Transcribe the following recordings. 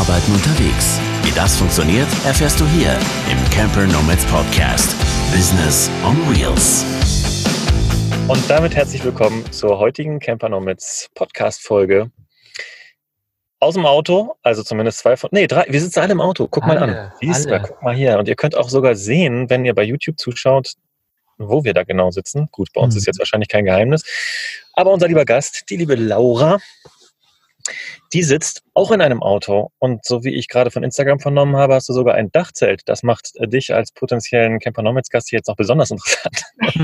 Arbeiten unterwegs. Wie das funktioniert, erfährst du hier im Camper Nomads Podcast. Business on Wheels. Und damit herzlich willkommen zur heutigen Camper Nomads Podcast-Folge. Aus dem Auto, also zumindest drei, wir sitzen alle im Auto. Guck mal an. Siehst du, guck mal hier. Und ihr könnt auch sogar sehen, wenn ihr bei YouTube zuschaut, wo wir da genau sitzen. Gut, bei uns ist jetzt wahrscheinlich kein Geheimnis. Aber unser lieber Gast, die liebe Laura, die sitzt auch in einem Auto. Und so wie ich gerade von Instagram vernommen habe, hast du sogar ein Dachzelt. Das macht dich als potenziellen Camper Nomads Gast jetzt noch besonders interessant.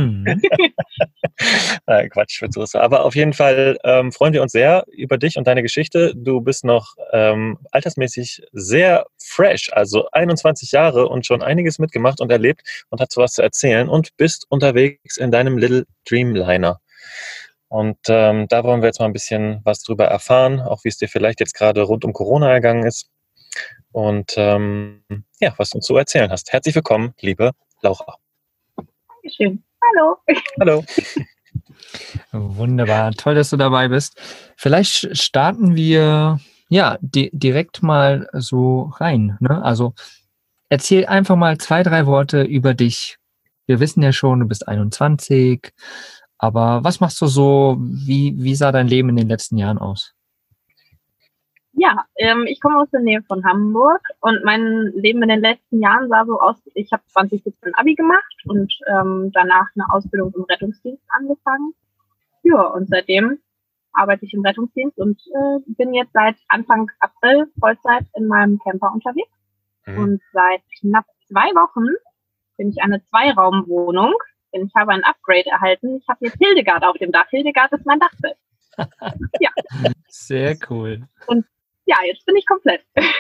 Quatsch, aber auf jeden Fall freuen wir uns sehr über dich und deine Geschichte. Du bist noch altersmäßig sehr fresh, also 21 Jahre und schon einiges mitgemacht und erlebt und hast was zu erzählen und bist unterwegs in deinem Little Dreamliner. Und da wollen wir jetzt mal ein bisschen was drüber erfahren, auch wie es dir vielleicht jetzt gerade rund um Corona ergangen ist und was du uns zu erzählen hast. Herzlich willkommen, liebe Laura. Dankeschön. Hallo. Hallo. Wunderbar, toll, dass du dabei bist. Vielleicht starten wir direkt mal so rein. Ne? Also erzähl einfach mal 2, 3 Worte über dich. Wir wissen ja schon, du bist 21. Aber was machst du so? Wie sah dein Leben in den letzten Jahren aus? Ja, ich komme aus der Nähe von Hamburg und mein Leben in den letzten Jahren sah so aus, ich habe 2017 Abi gemacht und danach eine Ausbildung im Rettungsdienst angefangen. Ja, und seitdem arbeite ich im Rettungsdienst und bin jetzt seit Anfang April Vollzeit in meinem Camper unterwegs. Und seit knapp 2 Wochen bin ich eine 2-Raum-Wohnung. Ich habe ein Upgrade erhalten. Ich habe jetzt Hildegard auf dem Dach. Hildegard ist mein Dachzelt. Ja. Sehr cool. Und ja, jetzt bin ich komplett.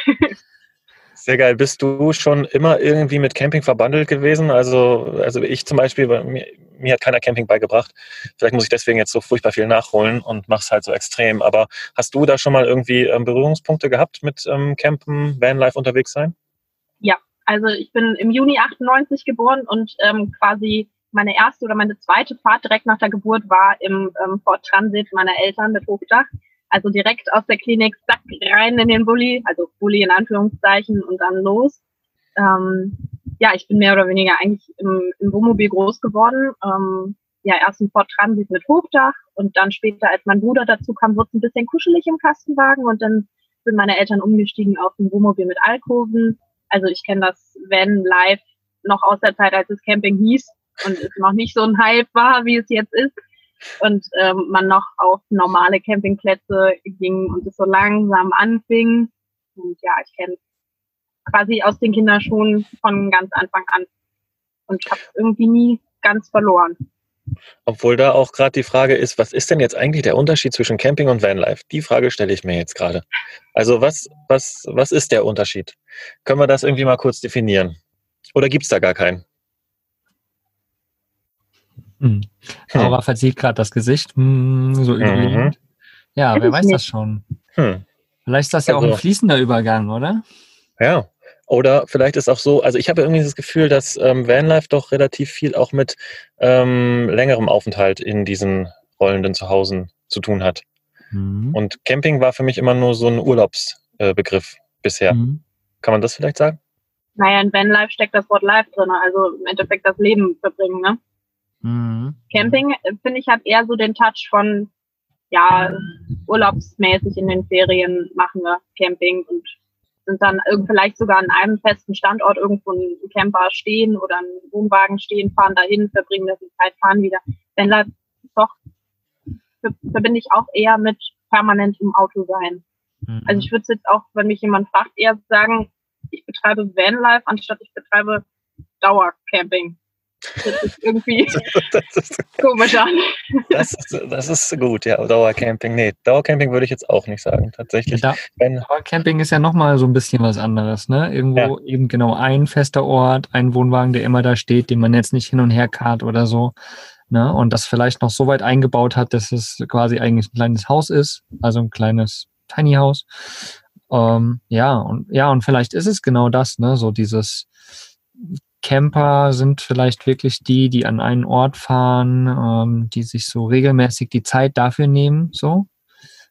Sehr geil. Bist du schon immer irgendwie mit Camping verbandelt gewesen? Also ich zum Beispiel, mir hat keiner Camping beigebracht. Vielleicht muss ich deswegen jetzt so furchtbar viel nachholen und mache es halt so extrem. Aber hast du da schon mal irgendwie Berührungspunkte gehabt mit Campen, Vanlife unterwegs sein? Ja, also ich bin im Juni 98 geboren und quasi meine erste oder meine zweite Fahrt direkt nach der Geburt war im Ford Transit meiner Eltern mit Hochdach. Also direkt aus der Klinik, zack, rein in den Bulli, also Bulli in Anführungszeichen und dann los. Ich bin mehr oder weniger eigentlich im Wohnmobil groß geworden. Erst im Ford Transit mit Hochdach und dann später, als mein Bruder dazu kam, wurde es ein bisschen kuschelig im Kastenwagen und dann sind meine Eltern umgestiegen auf ein Wohnmobil mit Alkoven. Also ich kenne das Van-Life noch aus der Zeit, als es Camping hieß und es noch nicht so ein Hype war, wie es jetzt ist. Und man noch auf normale Campingplätze ging und es so langsam anfing. Und ja, ich kenne quasi aus den Kinderschuhen von ganz Anfang an und habe es irgendwie nie ganz verloren. Obwohl da auch gerade die Frage ist, was ist denn jetzt eigentlich der Unterschied zwischen Camping und Vanlife? Die Frage stelle ich mir jetzt gerade. Also was ist der Unterschied? Können wir das irgendwie mal kurz definieren? Oder gibt es da gar keinen? Laura verzieht gerade das Gesicht, so überlegend. Ja, wer weiß das schon. Vielleicht ist das ja auch ein fließender Übergang, oder? Ja, oder vielleicht ist auch so, also ich habe irgendwie das Gefühl, dass Vanlife doch relativ viel auch mit längerem Aufenthalt in diesen rollenden Zuhausen zu tun hat. Und Camping war für mich immer nur so ein Urlaubsbegriff bisher. Kann man das vielleicht sagen? Naja, in Vanlife steckt das Wort Life drin, also im Endeffekt das Leben verbringen, ne? Camping, finde ich, hat eher so den Touch von, urlaubsmäßig in den Ferien machen wir Camping und sind dann vielleicht sogar an einem festen Standort irgendwo ein Camper stehen oder ein Wohnwagen stehen, fahren dahin, verbringen da die Zeit, fahren wieder. Vanlife doch verbinde ich auch eher mit permanent im Auto sein. Also ich würde es jetzt auch, wenn mich jemand fragt, eher sagen, ich betreibe Vanlife, anstatt ich betreibe Dauercamping. Das ist irgendwie komisch an. Das ist gut, ja, Dauercamping. Nee, Dauercamping würde ich jetzt auch nicht sagen, tatsächlich. Dauercamping ist ja nochmal so ein bisschen was anderes, ne? Irgendwo eben genau ein fester Ort, ein Wohnwagen, der immer da steht, den man jetzt nicht hin und her karrt oder so, ne? Und das vielleicht noch so weit eingebaut hat, dass es quasi eigentlich ein kleines Haus ist, also ein kleines Tiny House. Und vielleicht ist es genau das, ne? So dieses Camper sind vielleicht wirklich die an einen Ort fahren, die sich so regelmäßig die Zeit dafür nehmen, so.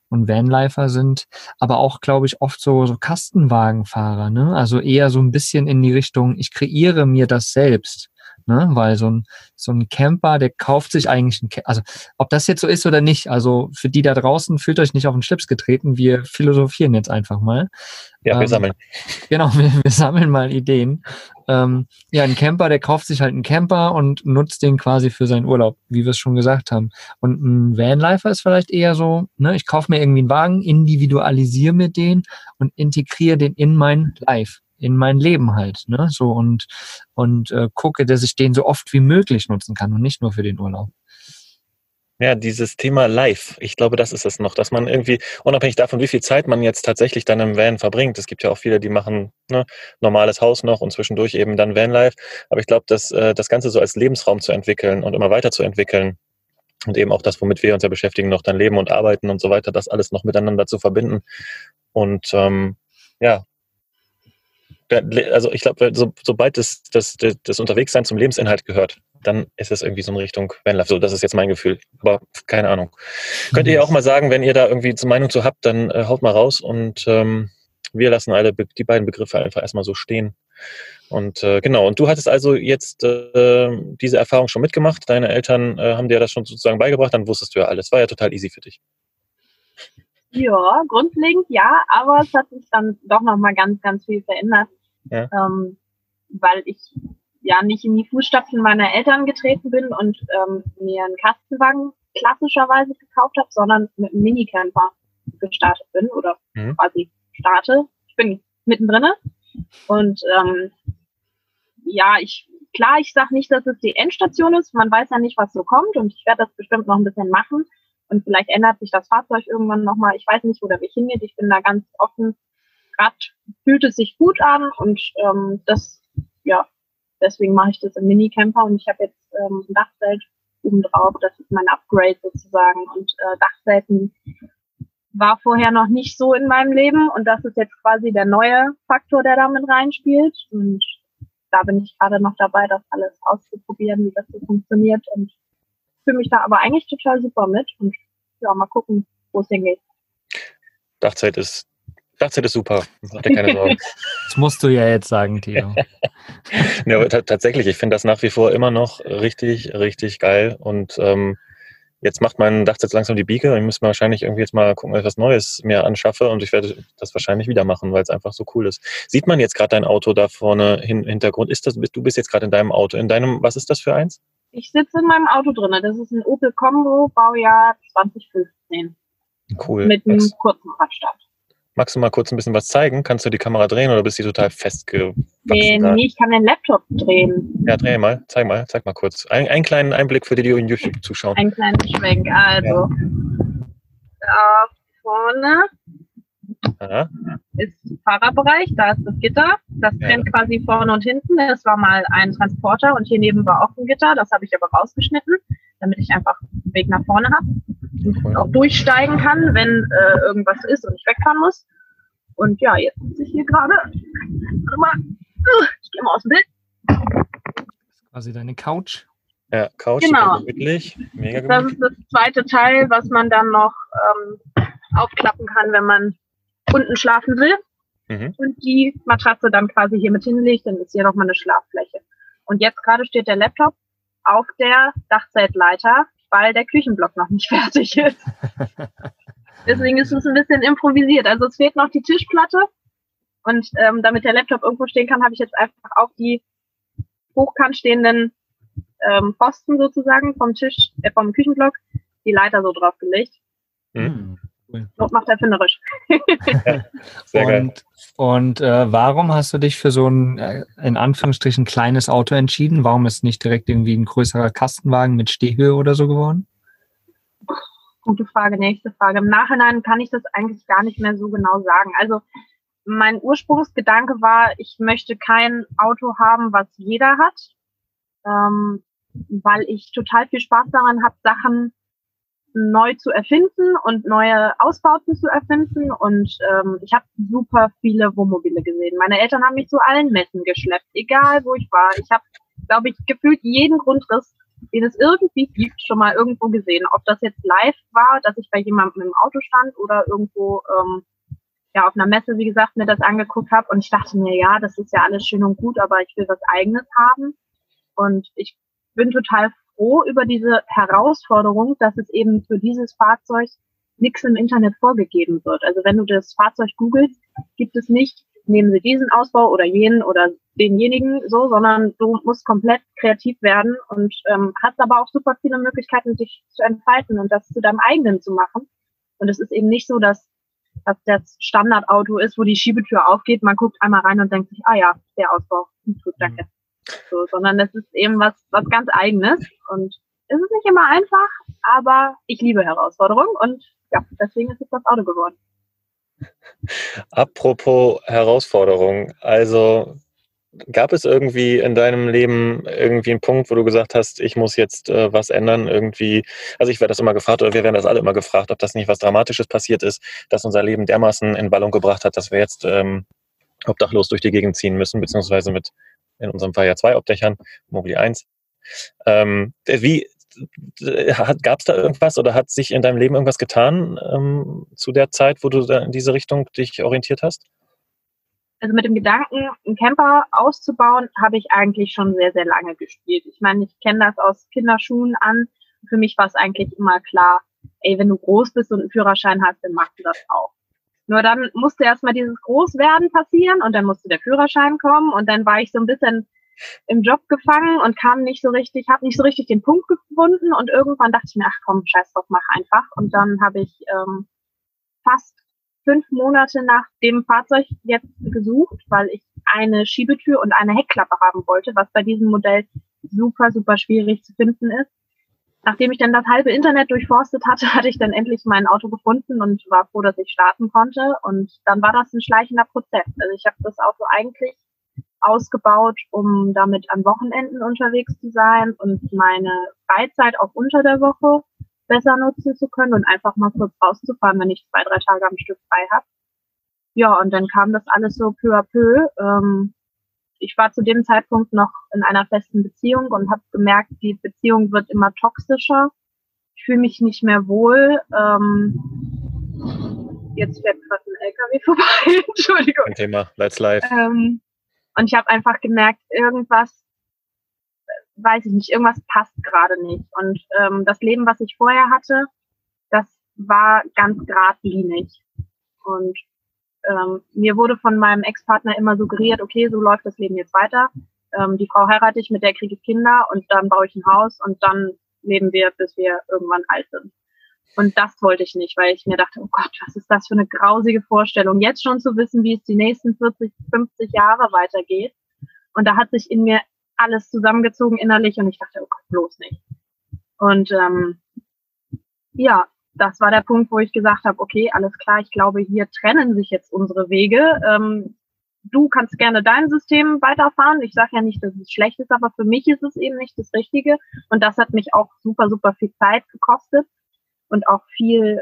und Vanlifer sind aber auch, glaube ich, oft so Kastenwagenfahrer, ne? Also eher so ein bisschen in die Richtung, ich kreiere mir das selbst. Ne? Weil so ein Camper, der kauft sich eigentlich also ob das jetzt so ist oder nicht, also für die da draußen, fühlt euch nicht auf den Schlips getreten, wir philosophieren jetzt einfach mal. Ja, wir sammeln. Genau, wir sammeln mal Ideen. Ja, ein Camper, der kauft sich halt einen Camper und nutzt den quasi für seinen Urlaub, wie wir es schon gesagt haben. Und ein Vanlifer ist vielleicht eher so, ne, ich kaufe mir irgendwie einen Wagen, individualisiere mir den und integriere den in mein Life, in mein Leben halt, ne, so und gucke, dass ich den so oft wie möglich nutzen kann und nicht nur für den Urlaub. Ja, dieses Thema Live, ich glaube, das ist es noch, dass man irgendwie, unabhängig davon, wie viel Zeit man jetzt tatsächlich dann im Van verbringt, es gibt ja auch viele, die machen normales Haus noch und zwischendurch eben dann Vanlife, aber ich glaube, dass das Ganze so als Lebensraum zu entwickeln und immer weiter zu entwickeln und eben auch das, womit wir uns ja beschäftigen, noch dann leben und arbeiten und so weiter, das alles noch miteinander zu verbinden und ja, also ich glaube, sobald das Unterwegssein zum Lebensinhalt gehört, dann ist es irgendwie so in Richtung Vanlife. So, das ist jetzt mein Gefühl. Aber keine Ahnung. Könnt ihr auch mal sagen, wenn ihr da irgendwie zur Meinung zu habt, dann haut mal raus und wir lassen alle die beiden Begriffe einfach erstmal so stehen. Und genau, und du hattest also jetzt diese Erfahrung schon mitgemacht. Deine Eltern haben dir das schon sozusagen beigebracht, dann wusstest du ja alles. War ja total easy für dich. Ja, grundlegend ja, aber es hat sich dann doch nochmal ganz, ganz viel verändert, ja. Weil ich ja nicht in die Fußstapfen meiner Eltern getreten bin und mir einen Kastenwagen klassischerweise gekauft habe, sondern mit einem Minicamper gestartet bin oder quasi starte. Ich bin mittendrin und ja, ich sage nicht, dass es die Endstation ist, man weiß ja nicht, was so kommt und ich werde das bestimmt noch ein bisschen machen. Und vielleicht ändert sich das Fahrzeug irgendwann nochmal. Ich weiß nicht, wo der Weg hingeht. Ich bin da ganz offen. Gerade fühlt es sich gut an und deswegen mache ich das im Minicamper und ich habe jetzt ein Dachzelt obendrauf. Das ist mein Upgrade sozusagen. Und Dachzelten war vorher noch nicht so in meinem Leben und das ist jetzt quasi der neue Faktor, der da mit reinspielt. Und da bin ich gerade noch dabei, das alles auszuprobieren, wie das so funktioniert und fühle mich da aber eigentlich total super mit und ja, mal gucken, wo es hingeht. Dachzelt ist super, mach dir keine Sorgen. Das musst du ja jetzt sagen, Theo. Ja, aber tatsächlich, ich finde das nach wie vor immer noch richtig, richtig geil und jetzt macht mein Dachzelt langsam die Biege. Ich muss wahrscheinlich irgendwie jetzt mal gucken, dass ich was Neues mir anschaffe und ich werde das wahrscheinlich wieder machen, weil es einfach so cool ist. Sieht man jetzt gerade dein Auto da vorne im Hintergrund? Du bist jetzt gerade in deinem Auto. Was ist das für eins? Ich sitze in meinem Auto drin. Das ist ein Opel Combo, Baujahr 2015. Cool. Mit einem kurzen Radstand. Magst du mal kurz ein bisschen was zeigen? Kannst du die Kamera drehen oder bist du total festgewachsen? Nee, ich kann den Laptop drehen. Ja, zeig mal kurz. Einen kleinen Einblick für die in YouTube zuschauen. Einen kleinen Schwenk. Also, da vorne ist Fahrerbereich, da ist das Gitter. Das trennt quasi vorne und hinten. Das war mal ein Transporter und hier neben war auch ein Gitter. Das habe ich aber rausgeschnitten, damit ich einfach einen Weg nach vorne habe. Und auch durchsteigen kann, wenn irgendwas ist und ich wegfahren muss. Und ja, jetzt sitze ich hier gerade. Warte mal. Ich gehe mal aus dem Bild. Das ist quasi deine Couch. Ja, Couch, genau. Gemütlich. Mega gemütlich. Das ist das zweite Teil, was man dann noch aufklappen kann, wenn man unten schlafen will. Und die Matratze dann quasi hier mit hinlegt, dann ist hier nochmal eine Schlaffläche. Und jetzt gerade steht der Laptop auf der Dachzeltleiter, weil der Küchenblock noch nicht fertig ist. Deswegen ist es ein bisschen improvisiert. Also es fehlt noch die Tischplatte und damit der Laptop irgendwo stehen kann, habe ich jetzt einfach auf die hochkant stehenden Pfosten sozusagen vom Küchenblock die Leiter so draufgelegt. Cool. Das macht erfinderisch. Sehr geil. Und warum hast du dich für so ein, in Anführungsstrichen, kleines Auto entschieden? Warum ist nicht direkt irgendwie ein größerer Kastenwagen mit Stehhöhe oder so geworden? Gute Frage, nächste Frage. Im Nachhinein kann ich das eigentlich gar nicht mehr so genau sagen. Also mein Ursprungsgedanke war, ich möchte kein Auto haben, was jeder hat, weil ich total viel Spaß daran habe, Sachen neu zu erfinden und neue Ausbauten zu erfinden und ich habe super viele Wohnmobile gesehen. Meine Eltern haben mich zu allen Messen geschleppt, egal wo ich war. Ich habe, glaube ich, gefühlt jeden Grundriss den es irgendwie gibt, schon mal irgendwo gesehen. Ob das jetzt live war, dass ich bei jemandem im Auto stand oder irgendwo auf einer Messe, wie gesagt, mir das angeguckt habe. Und ich dachte mir, ja, das ist ja alles schön und gut, aber ich will was Eigenes haben. Und ich bin total froh über diese Herausforderung, dass es eben für dieses Fahrzeug nichts im Internet vorgegeben wird. Also wenn du das Fahrzeug googelst, gibt es nicht, nehmen Sie diesen Ausbau oder jenen oder denjenigen so, sondern du musst komplett kreativ werden und hast aber auch super viele Möglichkeiten, dich zu entfalten und das zu deinem eigenen zu machen. Und es ist eben nicht so, dass das Standardauto ist, wo die Schiebetür aufgeht, man guckt einmal rein und denkt sich, ah ja, der Ausbau, gut, danke. So, sondern das ist eben was ganz Eigenes und es ist nicht immer einfach, aber ich liebe Herausforderungen und ja, deswegen ist es das Auto geworden. Apropos Herausforderung, also gab es irgendwie in deinem Leben irgendwie einen Punkt, wo du gesagt hast, ich muss jetzt was ändern, irgendwie, also ich werde das immer gefragt, oder wir werden das alle immer gefragt, ob das nicht was Dramatisches passiert ist, das unser Leben dermaßen in Wallung gebracht hat, dass wir jetzt obdachlos durch die Gegend ziehen müssen, beziehungsweise mit, in unserem Fall ja 2 Obdächern, Mobili 1. Gab es da irgendwas oder hat sich in deinem Leben irgendwas getan zu der Zeit, wo du da in diese Richtung dich orientiert hast? Also mit dem Gedanken, einen Camper auszubauen, habe ich eigentlich schon sehr, sehr lange gespielt. Ich meine, ich kenne das aus Kinderschuhen an. Für mich war es eigentlich immer klar, ey, wenn du groß bist und einen Führerschein hast, dann machst du das auch. Nur dann musste erstmal dieses Großwerden passieren und dann musste der Führerschein kommen und dann war ich so ein bisschen im Job gefangen und habe nicht so richtig den Punkt gefunden und irgendwann dachte ich mir, ach komm, scheiß drauf, mach einfach. Und dann habe ich fast 5 Monate nach dem Fahrzeug jetzt gesucht, weil ich eine Schiebetür und eine Heckklappe haben wollte, was bei diesem Modell super, super schwierig zu finden ist. Nachdem ich dann das halbe Internet durchforstet hatte, hatte ich dann endlich mein Auto gefunden und war froh, dass ich starten konnte. Und dann war das ein schleichender Prozess. Also ich habe das Auto eigentlich ausgebaut, um damit an Wochenenden unterwegs zu sein und meine Freizeit auch unter der Woche besser nutzen zu können und einfach mal kurz rauszufahren, wenn ich 2, 3 Tage am Stück frei habe. Ja, und dann kam das alles so peu à peu. Ich war zu dem Zeitpunkt noch in einer festen Beziehung und habe gemerkt, die Beziehung wird immer toxischer. Ich fühle mich nicht mehr wohl. Jetzt fährt gerade ein LKW vorbei. Entschuldigung. Kein Thema, let's live. Und ich habe einfach gemerkt, irgendwas passt gerade nicht. Und das Leben, was ich vorher hatte, das war ganz geradlinig. Und mir wurde von meinem Ex-Partner immer suggeriert, okay, so läuft das Leben jetzt weiter. Die Frau heirate ich, mit der kriege ich Kinder und dann baue ich ein Haus und dann leben wir, bis wir irgendwann alt sind. Und das wollte ich nicht, weil ich mir dachte, oh Gott, was ist das für eine grausige Vorstellung, jetzt schon zu wissen, wie es die nächsten 40, 50 Jahre weitergeht. Und da hat sich in mir alles zusammengezogen innerlich und ich dachte, oh Gott, bloß nicht. Und das war der Punkt, wo ich gesagt habe, okay, alles klar, ich glaube, hier trennen sich jetzt unsere Wege. Du kannst gerne dein System weiterfahren. Ich sage ja nicht, dass es schlecht ist, aber für mich ist es eben nicht das Richtige. Und das hat mich auch super, super viel Zeit gekostet und auch viel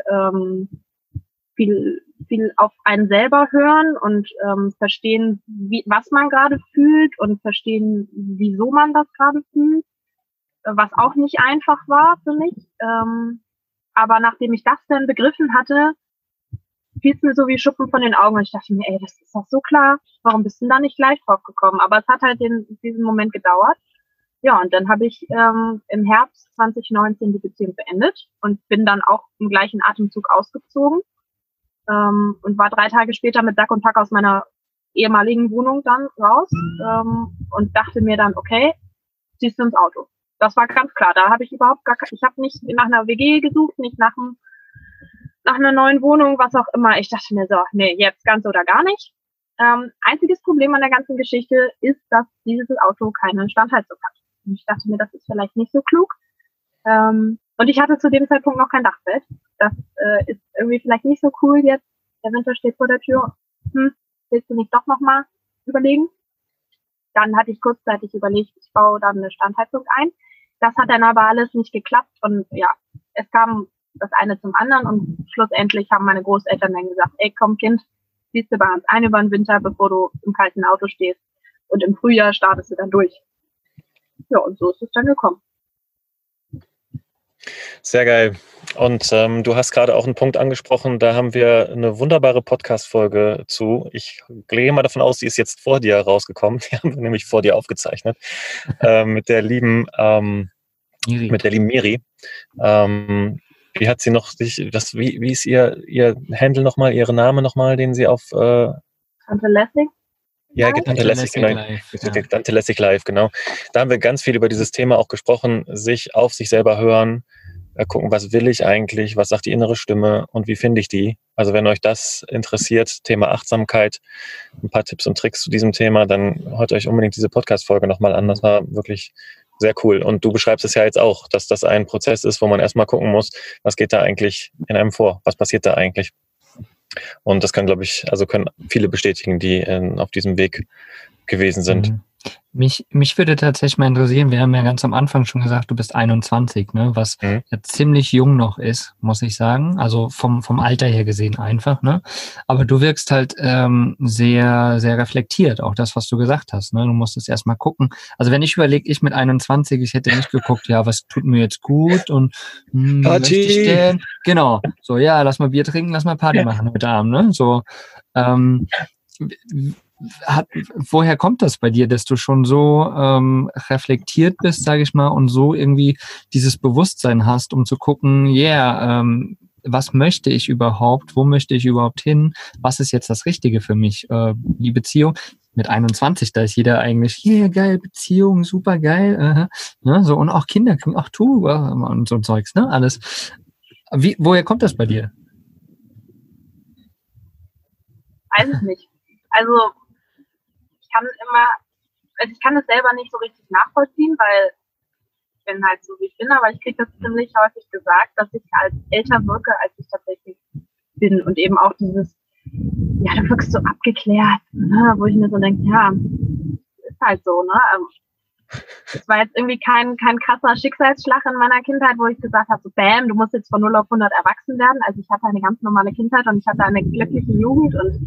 auf einen selber hören und verstehen, was man gerade fühlt und verstehen, wieso man das gerade fühlt, was auch nicht einfach war für mich. Aber nachdem ich das dann begriffen hatte, fiel es mir so wie Schuppen von den Augen und ich dachte mir, ey, das ist doch so klar, warum bist du denn da nicht gleich drauf gekommen? Aber es hat halt diesen Moment gedauert. Ja, und dann habe ich im Herbst 2019 die Beziehung beendet und bin dann auch im gleichen Atemzug ausgezogen und war 3 Tage später mit Sack und Pack aus meiner ehemaligen Wohnung dann raus und dachte mir dann, okay, ziehst du ins Auto. Das war ganz klar. Da habe ich ich habe nicht nach einer WG gesucht, nicht nach einer neuen Wohnung, was auch immer. Ich dachte mir so, nee, jetzt ganz oder gar nicht. Einziges Problem an der ganzen Geschichte ist, dass dieses Auto keine Standheizung hat. Und ich dachte mir, das ist vielleicht nicht so klug. Und ich hatte zu dem Zeitpunkt noch kein Dachbett. Das ist irgendwie vielleicht nicht so cool jetzt. Der Winter steht vor der Tür. Willst du nicht doch nochmal überlegen? Dann hatte ich kurzzeitig überlegt, ich baue dann eine Standheizung ein. Das hat dann aber alles nicht geklappt und ja, es kam das eine zum anderen und schlussendlich haben meine Großeltern dann gesagt, ey komm Kind, ziehst du bei uns ein über den Winter, bevor du im kalten Auto stehst und im Frühjahr startest du dann durch. Ja, und so ist es dann gekommen. Sehr geil. Und du hast gerade auch einen Punkt angesprochen, da haben wir eine wunderbare Podcast-Folge zu. Ich gehe mal davon aus, die ist jetzt vor dir rausgekommen. Die haben wir nämlich vor dir aufgezeichnet. Mit der lieben Miri. Wie hat sie noch wie ist ihr Handle nochmal, ihre Name nochmal, den sie auf Tante Lessig? Ja, Tante Lässig, genau. Tante Lässig live, genau. Da haben wir ganz viel über dieses Thema auch gesprochen, sich auf sich selber hören, gucken, was will ich eigentlich, was sagt die innere Stimme und wie finde ich die. Also wenn euch das interessiert, Thema Achtsamkeit, ein paar Tipps und Tricks zu diesem Thema, dann hört euch unbedingt diese Podcast-Folge nochmal an. Das war wirklich sehr cool. Und du beschreibst es ja jetzt auch, dass das ein Prozess ist, wo man erstmal gucken muss, was geht da eigentlich in einem vor, was passiert da eigentlich. Und das können viele bestätigen, die auf diesem Weg gewesen sind. Mich würde tatsächlich mal interessieren, wir haben ja ganz am Anfang schon gesagt, du bist 21, ne, was ja ziemlich jung noch ist, muss ich sagen, also vom Alter her gesehen einfach, ne, aber du wirkst halt sehr, sehr reflektiert, auch das, was du gesagt hast, ne, du musst es erstmal gucken, also wenn ich überlege, ich mit 21, ich hätte nicht geguckt, ja, was tut mir jetzt gut und möchte ich denn? Genau, so, ja, lass mal Bier trinken, lass mal Party machen heute Abend, ne, so, woher kommt das bei dir, dass du schon so reflektiert bist, sage ich mal, und so irgendwie dieses Bewusstsein hast, um zu gucken, was möchte ich überhaupt, wo möchte ich überhaupt hin, was ist jetzt das Richtige für mich, die Beziehung mit 21, da ist jeder eigentlich, geil, Beziehung, super geil, ne, so, und auch Kinder, auch du, und so Zeugs, ne, alles. Woher kommt das bei dir? Weiß ich nicht. Also, ich kann es selber nicht so richtig nachvollziehen, weil ich bin halt so, wie ich bin, aber ich kriege das ziemlich häufig gesagt, dass ich als älter wirke, als ich tatsächlich bin. Und eben auch dieses, ja, du wirkst so abgeklärt, ne? Wo ich mir so denke, ja, ist halt so, ne? Es war jetzt irgendwie kein krasser Schicksalsschlag in meiner Kindheit, wo ich gesagt habe, so bam, du musst jetzt von 0 auf 100 erwachsen werden. Also ich hatte eine ganz normale Kindheit und ich hatte eine glückliche Jugend und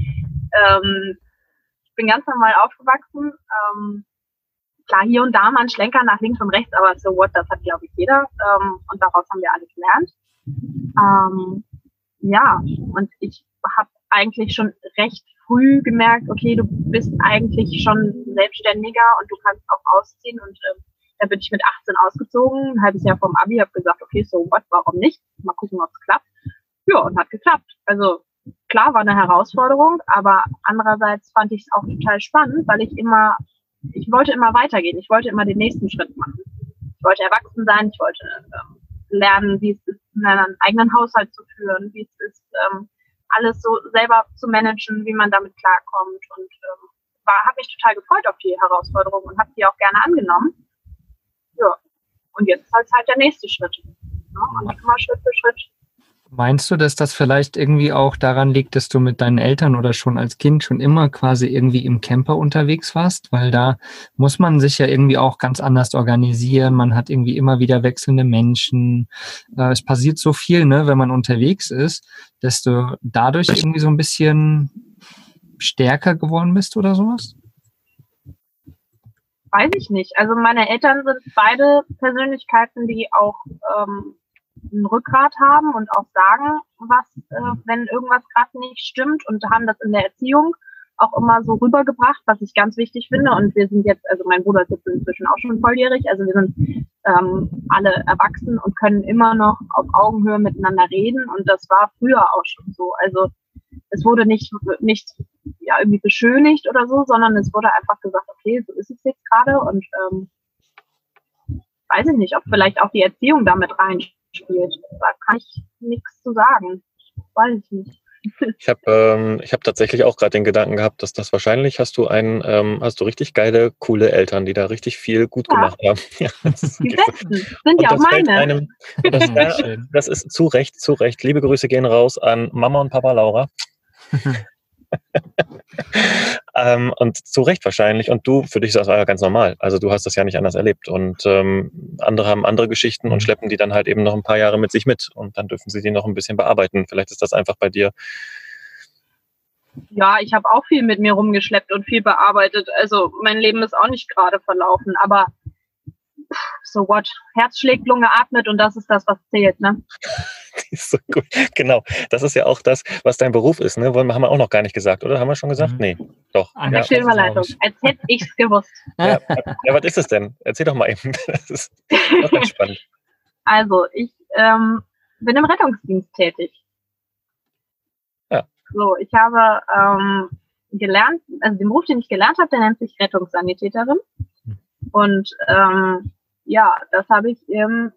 bin ganz normal aufgewachsen. Klar, hier und da mal ein Schlenker nach links und rechts, aber so what, das hat, glaube ich, jeder. Und daraus haben wir alle gelernt. Ja, und ich habe eigentlich schon recht früh gemerkt, okay, du bist eigentlich schon Selbstständiger und du kannst auch ausziehen. Und da bin ich mit 18 ausgezogen, ein halbes Jahr vom Abi, habe gesagt, okay, so what, warum nicht? Mal gucken, ob es klappt. Ja, und hat geklappt. Also klar, war eine Herausforderung, aber andererseits fand ich es auch total spannend, weil ich wollte immer weitergehen. Ich wollte immer den nächsten Schritt machen. Ich wollte erwachsen sein, ich wollte lernen, wie es ist, einen eigenen Haushalt zu führen, wie es ist, alles so selber zu managen, wie man damit klarkommt. Und habe mich total gefreut auf die Herausforderung und habe die auch gerne angenommen. Ja, und jetzt ist halt der nächste Schritt. Ja, und immer Schritt für Schritt. Meinst du, dass das vielleicht irgendwie auch daran liegt, dass du mit deinen Eltern oder schon als Kind schon immer quasi irgendwie im Camper unterwegs warst? Weil da muss man sich ja irgendwie auch ganz anders organisieren. Man hat irgendwie immer wieder wechselnde Menschen. Es passiert so viel, ne, wenn man unterwegs ist, dass du dadurch irgendwie so ein bisschen stärker geworden bist oder sowas? Weiß ich nicht. Also meine Eltern sind beide Persönlichkeiten, die auch ein Rückgrat haben und auch sagen, wenn irgendwas gerade nicht stimmt, und haben das in der Erziehung auch immer so rübergebracht, was ich ganz wichtig finde. Und wir sind jetzt, also mein Bruder ist jetzt inzwischen auch schon volljährig, also wir sind alle erwachsen und können immer noch auf Augenhöhe miteinander reden, und das war früher auch schon so. Also es wurde nicht ja, irgendwie beschönigt oder so, sondern es wurde einfach gesagt, okay, so ist es jetzt gerade, und weiß ich nicht, ob vielleicht auch die Erziehung damit reinspielt. Da kann ich nichts zu sagen. Weiß ich nicht. Ich hab tatsächlich auch gerade den Gedanken gehabt, dass das wahrscheinlich hast du richtig geile, coole Eltern, die da richtig viel gut gemacht haben. Ja, die besten sind ja auch meine. Das ist zu Recht. Liebe Grüße gehen raus an Mama und Papa Laura. Und zu Recht wahrscheinlich. Und für dich ist das ganz normal. Also du hast das ja nicht anders erlebt. Und andere haben andere Geschichten und schleppen die dann halt eben noch ein paar Jahre mit sich mit. Und dann dürfen sie die noch ein bisschen bearbeiten. Vielleicht ist das einfach bei dir. Ja, ich habe auch viel mit mir rumgeschleppt und viel bearbeitet. Also mein Leben ist auch nicht gerade verlaufen. Aber so what? Herz schlägt, Lunge atmet und das ist das, was zählt, ne? Die ist so gut. Genau, das ist ja auch das, was dein Beruf ist, ne? Haben wir auch noch gar nicht gesagt, oder? Haben wir schon gesagt? Nee, doch. Ja. Stillüberleitung, als hätte ich es gewusst. Ja, was ist es denn? Erzähl doch mal eben. Das ist ganz spannend. Also, ich bin im Rettungsdienst tätig. Ja. So, ich habe gelernt, also den Beruf, den ich gelernt habe, der nennt sich Rettungssanitäterin. Und das habe ich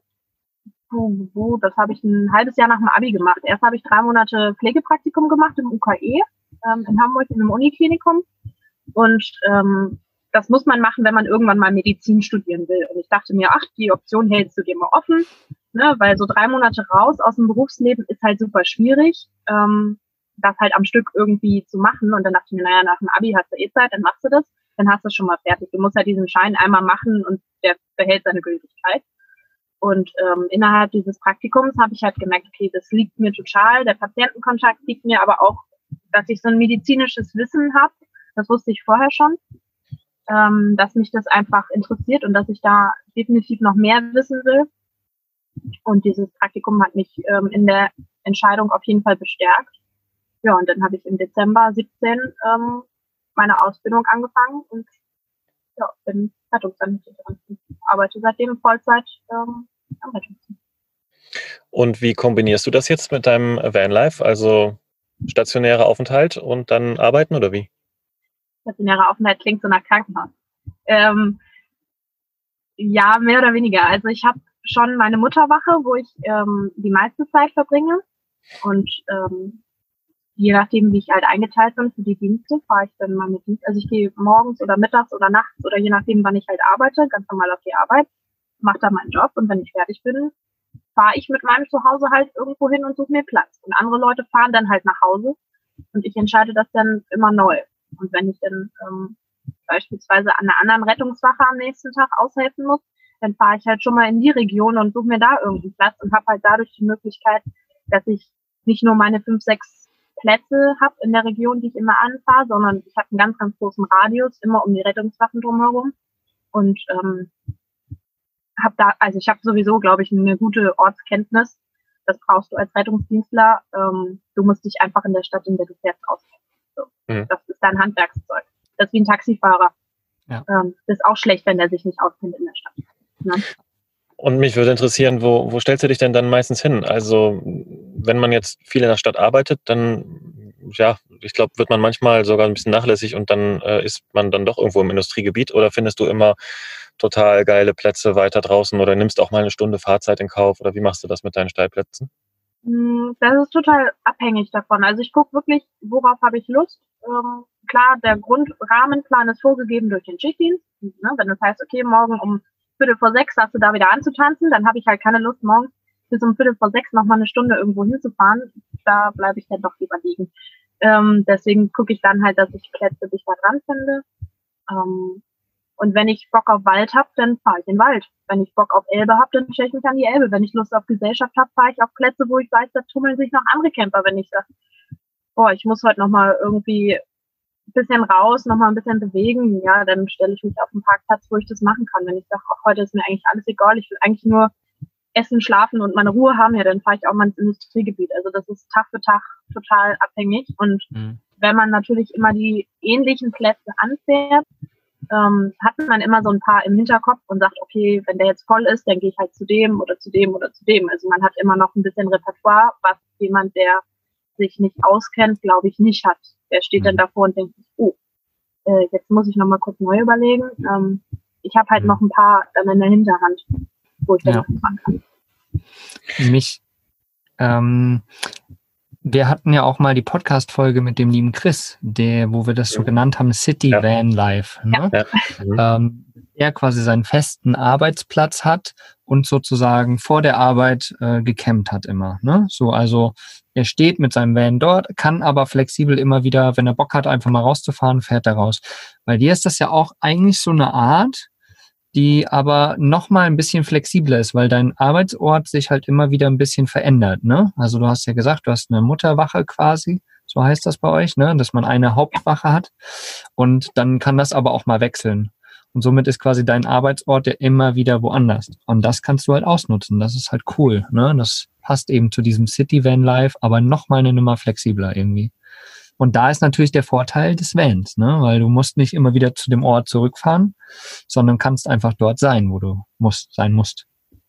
ein halbes Jahr nach dem Abi gemacht. Erst habe ich 3 Monate Pflegepraktikum gemacht im UKE in Hamburg in einem Uniklinikum. Und das muss man machen, wenn man irgendwann mal Medizin studieren will. Und ich dachte mir, die Option hältst du dir mal offen, ne? Weil so 3 Monate raus aus dem Berufsleben ist halt super schwierig, das halt am Stück irgendwie zu machen. Und dann dachte ich mir, naja, nach dem Abi hast du Zeit, dann machst du das, dann hast du es schon mal fertig. Du musst halt diesen Schein einmal machen und der behält seine Gültigkeit. Und innerhalb dieses Praktikums habe ich halt gemerkt, okay, das liegt mir total, der Patientenkontakt liegt mir, aber auch, dass ich so ein medizinisches Wissen habe, das wusste ich vorher schon, dass mich das einfach interessiert und dass ich da definitiv noch mehr wissen will. Und dieses Praktikum hat mich in der Entscheidung auf jeden Fall bestärkt. Ja, und dann habe ich im Dezember 17 meine Ausbildung angefangen und bin Rettungssanitäterin. Arbeite seitdem Vollzeit am Rettungsdienst. Und wie kombinierst du das jetzt mit deinem Vanlife, also stationärer Aufenthalt und dann arbeiten oder wie? Stationärer Aufenthalt klingt so nach Krankenhaus. Ja, mehr oder weniger. Also ich habe schon meine Mutterwache, wo ich die meiste Zeit verbringe und je nachdem, wie ich halt eingeteilt bin für die Dienste, fahre ich dann mal mit Dienst. Also ich gehe morgens oder mittags oder nachts oder je nachdem, wann ich halt arbeite, ganz normal auf die Arbeit, mache da meinen Job und wenn ich fertig bin, fahre ich mit meinem Zuhause halt irgendwo hin und suche mir Platz. Und andere Leute fahren dann halt nach Hause und ich entscheide das dann immer neu. Und wenn ich dann beispielsweise an einer anderen Rettungswache am nächsten Tag aushelfen muss, dann fahre ich halt schon mal in die Region und suche mir da irgendeinen Platz und habe halt dadurch die Möglichkeit, dass ich nicht nur meine 5, 6 Plätze habe in der Region, die ich immer anfahre, sondern ich habe einen ganz, ganz großen Radius, immer um die Rettungswachen drumherum. Und ich habe sowieso, glaube ich, eine gute Ortskenntnis. Das brauchst du als Rettungsdienstler. Du musst dich einfach in der Stadt, in der du fährst, auskennen. So. Das ist dein Handwerkszeug. Das ist wie ein Taxifahrer. Ja. Das ist auch schlecht, wenn der sich nicht auskennt in der Stadt. Ne? Und mich würde interessieren, wo stellst du dich denn dann meistens hin? Also wenn man jetzt viel in der Stadt arbeitet, dann, ja, ich glaube, wird man manchmal sogar ein bisschen nachlässig und dann ist man dann doch irgendwo im Industriegebiet oder findest du immer total geile Plätze weiter draußen oder nimmst auch mal eine Stunde Fahrzeit in Kauf oder wie machst du das mit deinen Stellplätzen? Das ist total abhängig davon. Also ich gucke wirklich, worauf habe ich Lust. Klar, der Grundrahmenplan ist vorgegeben durch den Schichtdienst. Ne? Wenn das heißt, okay, morgen um 5:45 hast du da wieder anzutanzen, dann habe ich halt keine Lust, morgens bis um 5:45 nochmal eine Stunde irgendwo hinzufahren. Da bleibe ich dann doch lieber liegen. Deswegen gucke ich dann halt, dass ich Plätze dicht da dran finde. Und wenn ich Bock auf Wald habe, dann fahre ich in den Wald. Wenn ich Bock auf Elbe habe, dann stelle ich mich an die Elbe. Wenn ich Lust auf Gesellschaft habe, fahre ich auf Plätze, wo ich weiß, da tummeln sich noch andere Camper. Wenn ich sage, ich muss heute nochmal irgendwie ein bisschen raus, nochmal ein bisschen bewegen, ja, dann stelle ich mich auf einen Parkplatz, wo ich das machen kann. Wenn ich sage, heute ist mir eigentlich alles egal, ich will eigentlich nur essen, schlafen und meine Ruhe haben, ja, dann fahre ich auch mal ins Industriegebiet. Also das ist Tag für Tag total abhängig. Und wenn man natürlich immer die ähnlichen Plätze anfährt, hat man immer so ein paar im Hinterkopf und sagt, okay, wenn der jetzt voll ist, dann gehe ich halt zu dem oder zu dem oder zu dem. Also man hat immer noch ein bisschen Repertoire, was jemand, der sich nicht auskennt, glaube ich, nicht hat. Der steht dann davor und denkt, jetzt muss ich noch mal kurz neu überlegen. Ich habe halt noch ein paar dann in der Hinterhand, wo ich dann anfangen kann. Wir hatten ja auch mal die Podcast-Folge mit dem lieben Chris, wo wir das so genannt haben, City Van Life. Ne? Ja. Der quasi seinen festen Arbeitsplatz hat und sozusagen vor der Arbeit gecampt hat immer. Ne? So, also er steht mit seinem Van dort, kann aber flexibel immer wieder, wenn er Bock hat, einfach mal rauszufahren, fährt er raus. Bei dir ist das ja auch eigentlich so eine Art, die aber noch mal ein bisschen flexibler ist, weil dein Arbeitsort sich halt immer wieder ein bisschen verändert, ne? Also du hast ja gesagt, du hast eine Mutterwache quasi, so heißt das bei euch, ne? Dass man eine Hauptwache hat und dann kann das aber auch mal wechseln. Und somit ist quasi dein Arbeitsort ja immer wieder woanders. Und das kannst du halt ausnutzen. Das ist halt cool. Ne? Das passt eben zu diesem City-Van-Life, aber nochmal eine Nummer flexibler irgendwie. Und da ist natürlich der Vorteil des Vans, ne? Weil du musst nicht immer wieder zu dem Ort zurückfahren, sondern kannst einfach dort sein, wo du sein musst.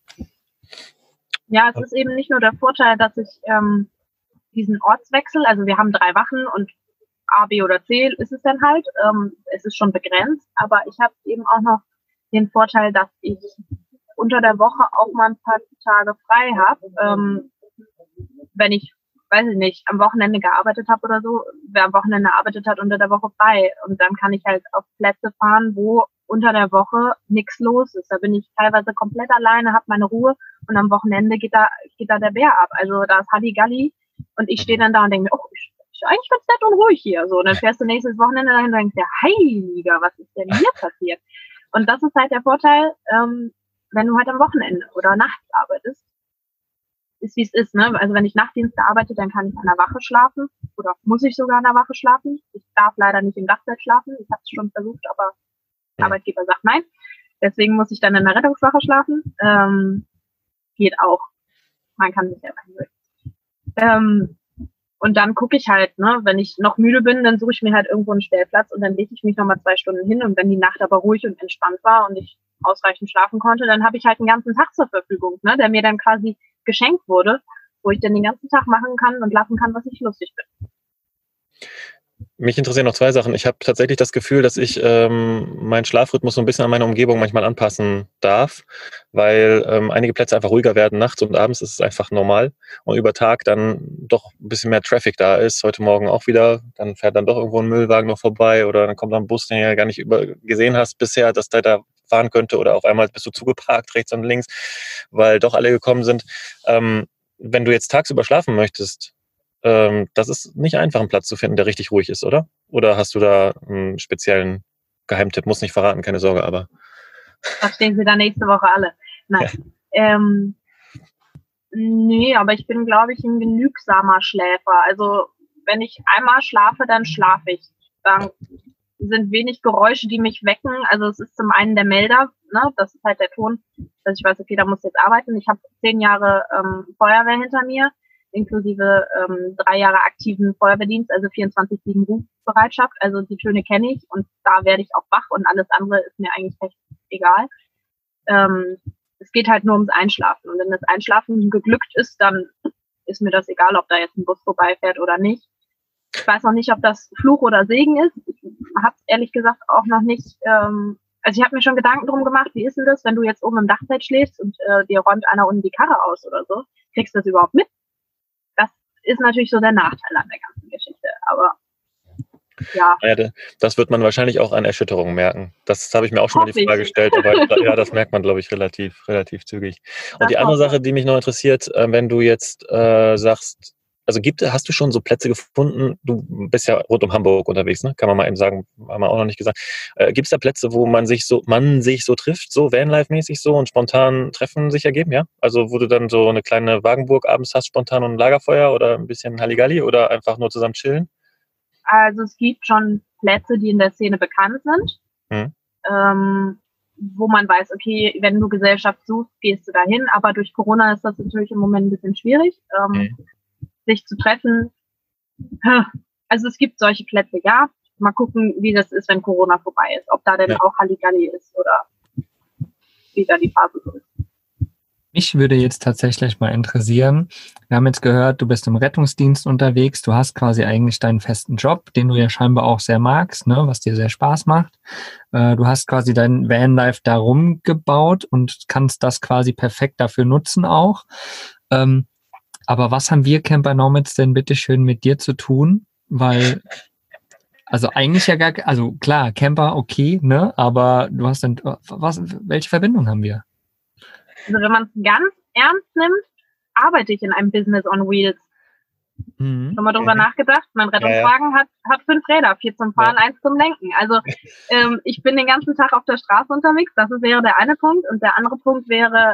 Ja, es ist eben nicht nur der Vorteil, dass ich diesen Ortswechsel, also wir haben 3 Wachen und A, B oder C ist es dann halt. Es ist schon begrenzt, aber ich habe eben auch noch den Vorteil, dass ich unter der Woche auch mal ein paar Tage frei habe. Wenn ich, weiß ich nicht, am Wochenende gearbeitet habe oder so, wer am Wochenende arbeitet, hat unter der Woche frei. Und dann kann ich halt auf Plätze fahren, wo unter der Woche nichts los ist. Da bin ich teilweise komplett alleine, habe meine Ruhe und am Wochenende geht da der Bär ab. Also da ist Halligalli und ich stehe dann da und denke mir, oh, ist eigentlich ganz nett und ruhig hier. So, und dann fährst du nächstes Wochenende dahin und denkst dir, Heiliger, was ist denn hier passiert? Und das ist halt der Vorteil, wenn du halt am Wochenende oder nachts arbeitest, ist wie es ist, ne? Also wenn ich Nachtdienste arbeite, dann kann ich an der Wache schlafen oder muss ich sogar an der Wache schlafen. Ich darf leider nicht im Dachzelt schlafen. Ich habe es schon versucht, aber der Arbeitgeber sagt nein. Deswegen muss ich dann in der Rettungswache schlafen. Geht auch. Man kann sich selber hinlegen. Und dann gucke ich halt, ne, wenn ich noch müde bin, dann suche ich mir halt irgendwo einen Stellplatz und dann lege ich mich nochmal 2 Stunden hin. Und wenn die Nacht aber ruhig und entspannt war und ich ausreichend schlafen konnte, dann habe ich halt einen ganzen Tag zur Verfügung, ne, der mir dann quasi geschenkt wurde, wo ich dann den ganzen Tag machen kann und lassen kann, was ich lustig bin. Mich interessieren noch 2 Sachen. Ich habe tatsächlich das Gefühl, dass ich meinen Schlafrhythmus so ein bisschen an meine Umgebung manchmal anpassen darf, weil einige Plätze einfach ruhiger werden. Nachts und abends ist es einfach normal und über Tag dann doch ein bisschen mehr Traffic da ist. Heute Morgen auch wieder. Dann fährt dann doch irgendwo ein Müllwagen noch vorbei oder dann kommt da ein Bus, den du ja gar nicht gesehen hast bisher, dass der da fahren könnte oder auf einmal bist du zugeparkt, rechts und links, weil doch alle gekommen sind. Wenn du jetzt tagsüber schlafen möchtest, das ist nicht einfach, einen Platz zu finden, der richtig ruhig ist, oder? Oder hast du da einen speziellen Geheimtipp? Muss nicht verraten, keine Sorge, aber. Verstehen Sie da nächste Woche alle. Nein. Ja. Nee, aber ich bin, glaube ich, ein genügsamer Schläfer. Also, wenn ich einmal schlafe, dann schlafe ich. Dann sind wenig Geräusche, die mich wecken. Also, es ist zum einen der Melder, ne? Das ist halt der Ton, dass ich weiß, okay, da muss ich jetzt arbeiten. Ich habe 10 Jahre Feuerwehr hinter mir, inklusive 3 Jahre aktiven Feuerwehrdienst, also 24/7 Rufbereitschaft. Also die Töne kenne ich und da werde ich auch wach und alles andere ist mir eigentlich recht egal. Es geht halt nur ums Einschlafen. Und wenn das Einschlafen geglückt ist, dann ist mir das egal, ob da jetzt ein Bus vorbeifährt oder nicht. Ich weiß noch nicht, ob das Fluch oder Segen ist. Ich habe es ehrlich gesagt auch noch nicht. Also ich habe mir schon Gedanken drum gemacht, wie ist denn das, wenn du jetzt oben im Dachzelt schläfst und dir räumt einer unten die Karre aus oder so. Kriegst du das überhaupt mit? Ist natürlich so der Nachteil an der ganzen Geschichte, aber ja. Das wird man wahrscheinlich auch an Erschütterungen merken. Das habe ich mir auch schon mal die Frage gestellt, aber ja, das merkt man, glaube ich, relativ zügig. Und die andere Sache, die mich noch interessiert, wenn du jetzt sagst, also hast du schon so Plätze gefunden, du bist ja rund um Hamburg unterwegs, ne? Kann man mal eben sagen, haben wir auch noch nicht gesagt. Gibt es da Plätze, wo man sich so trifft, so Vanlife-mäßig so und spontan Treffen sich ergeben, ja? Also wo du dann so eine kleine Wagenburg abends hast, spontan und ein Lagerfeuer oder ein bisschen Halligalli oder einfach nur zusammen chillen? Also es gibt schon Plätze, die in der Szene bekannt sind, wo man weiß, okay, wenn du Gesellschaft suchst, gehst du dahin, aber durch Corona ist das natürlich im Moment ein bisschen schwierig. Sich zu treffen. Also es gibt solche Plätze, ja. Mal gucken, wie das ist, wenn Corona vorbei ist. Ob da denn auch Halligalli ist oder wie da die Phase so ist. Mich würde jetzt tatsächlich mal interessieren, wir haben jetzt gehört, du bist im Rettungsdienst unterwegs, du hast quasi eigentlich deinen festen Job, den du ja scheinbar auch sehr magst, ne, was dir sehr Spaß macht. Du hast quasi dein Vanlife da rumgebaut und kannst das quasi perfekt dafür nutzen auch. Aber was haben wir Camper Nomads denn bitteschön mit dir zu tun? Weil, also eigentlich ja gar, also klar, Camper, okay, ne, aber du hast dann, welche Verbindung haben wir? Also wenn man es ganz ernst nimmt, arbeite ich in einem Business on Wheels. Schon mal drüber nachgedacht? Mein Rettungswagen hat 5 Räder, 4 zum Fahren, 1 zum Lenken. Also ich bin den ganzen Tag auf der Straße unterwegs, das wäre der eine Punkt. Und der andere Punkt wäre,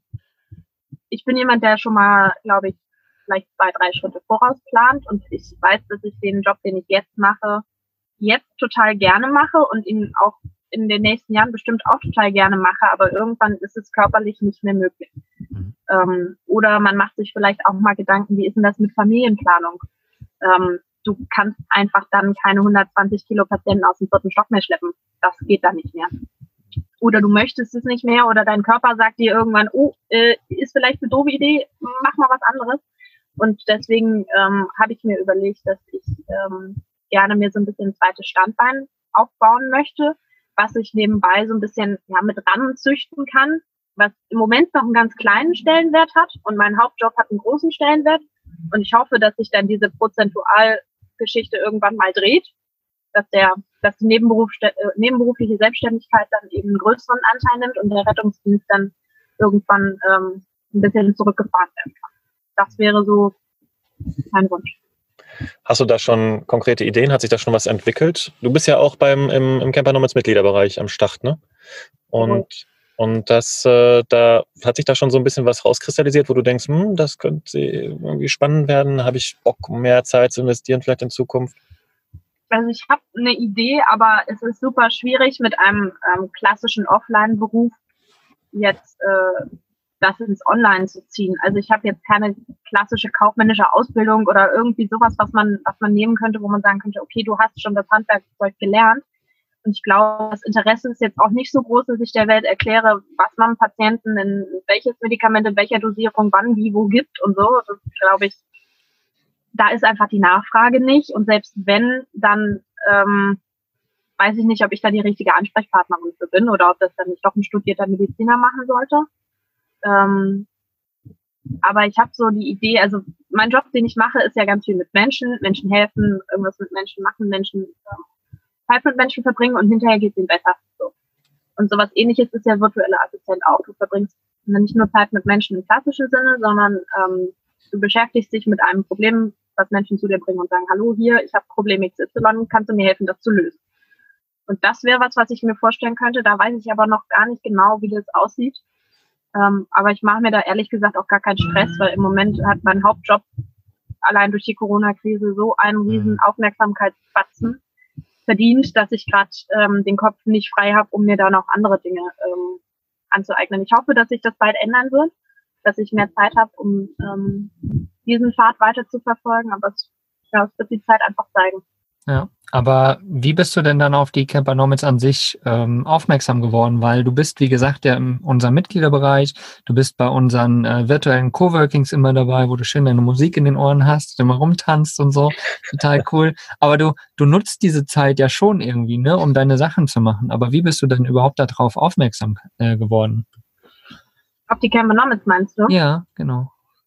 ich bin jemand, der schon mal, glaube ich, vielleicht 2, 3 Schritte voraus plant und ich weiß, dass ich den Job, den ich jetzt mache, jetzt total gerne mache und ihn auch in den nächsten Jahren bestimmt auch total gerne mache, aber irgendwann ist es körperlich nicht mehr möglich. Oder man macht sich vielleicht auch mal Gedanken, wie ist denn das mit Familienplanung? Du kannst einfach dann keine 120 Kilo Patienten aus dem 4. Stock mehr schleppen. Das geht dann nicht mehr. Oder du möchtest es nicht mehr oder dein Körper sagt dir irgendwann, ist vielleicht eine doofe Idee, mach mal was anderes. Und deswegen habe ich mir überlegt, dass ich gerne mir so ein bisschen ein zweites Standbein aufbauen möchte, was ich nebenbei so ein bisschen mit ranzüchten kann, was im Moment noch einen ganz kleinen Stellenwert hat und mein Hauptjob hat einen großen Stellenwert. Und ich hoffe, dass sich dann diese Prozentualgeschichte irgendwann mal dreht, dass die nebenberufliche Selbstständigkeit dann eben einen größeren Anteil nimmt und der Rettungsdienst dann irgendwann ein bisschen zurückgefahren werden kann. Das wäre so mein Wunsch. Hast du da schon konkrete Ideen? Hat sich da schon was entwickelt? Du bist ja auch im Camper Nomads Mitgliederbereich am Start, ne? Und das, da hat sich da schon so ein bisschen was rauskristallisiert, wo du denkst, das könnte irgendwie spannend werden. Habe ich Bock, mehr Zeit zu investieren, vielleicht in Zukunft? Also ich habe eine Idee, aber es ist super schwierig mit einem klassischen Offline-Beruf jetzt das ins Online zu ziehen. Also ich habe jetzt keine klassische kaufmännische Ausbildung oder irgendwie sowas, was man nehmen könnte, wo man sagen könnte, okay, du hast schon das Handwerkzeug gelernt. Und ich glaube, das Interesse ist jetzt auch nicht so groß, dass ich der Welt erkläre, was man Patienten in welches Medikament, in welcher Dosierung, wann, wie, wo gibt und so. Das glaube ich, da ist einfach die Nachfrage nicht. Und selbst wenn, dann weiß ich nicht, ob ich da die richtige Ansprechpartnerin für bin oder ob das dann nicht doch ein studierter Mediziner machen sollte. Aber ich habe so die Idee, also mein Job, den ich mache, ist ja ganz viel mit Menschen helfen, irgendwas mit Menschen machen, Zeit mit Menschen verbringen und hinterher geht es ihnen besser. So. Und sowas Ähnliches ist ja virtuelle Assistent auch. Du verbringst nicht nur Zeit mit Menschen im klassischen Sinne, sondern du beschäftigst dich mit einem Problem, was Menschen zu dir bringen und sagen, hallo, hier, ich habe Problem XY, kannst du mir helfen, das zu lösen? Und das wäre was ich mir vorstellen könnte. Da weiß ich aber noch gar nicht genau, wie das aussieht. Aber ich mache mir da ehrlich gesagt auch gar keinen Stress, weil im Moment hat mein Hauptjob allein durch die Corona-Krise so einen riesen Aufmerksamkeitsbatzen verdient, dass ich gerade den Kopf nicht frei habe, um mir da noch andere Dinge anzueignen. Ich hoffe, dass sich das bald ändern wird, dass ich mehr Zeit habe, um diesen Pfad weiter zu verfolgen, aber es wird die Zeit einfach zeigen. Ja, aber wie bist du denn dann auf die Camper Nomads an sich aufmerksam geworden? Weil du bist, wie gesagt, ja in unserem Mitgliederbereich, du bist bei unseren virtuellen Coworkings immer dabei, wo du schön deine Musik in den Ohren hast, immer rumtanzt und so, total cool. Aber du nutzt diese Zeit ja schon irgendwie, ne, um deine Sachen zu machen. Aber wie bist du denn überhaupt darauf aufmerksam geworden? Auf die Camper Nomads meinst du? Ja, genau.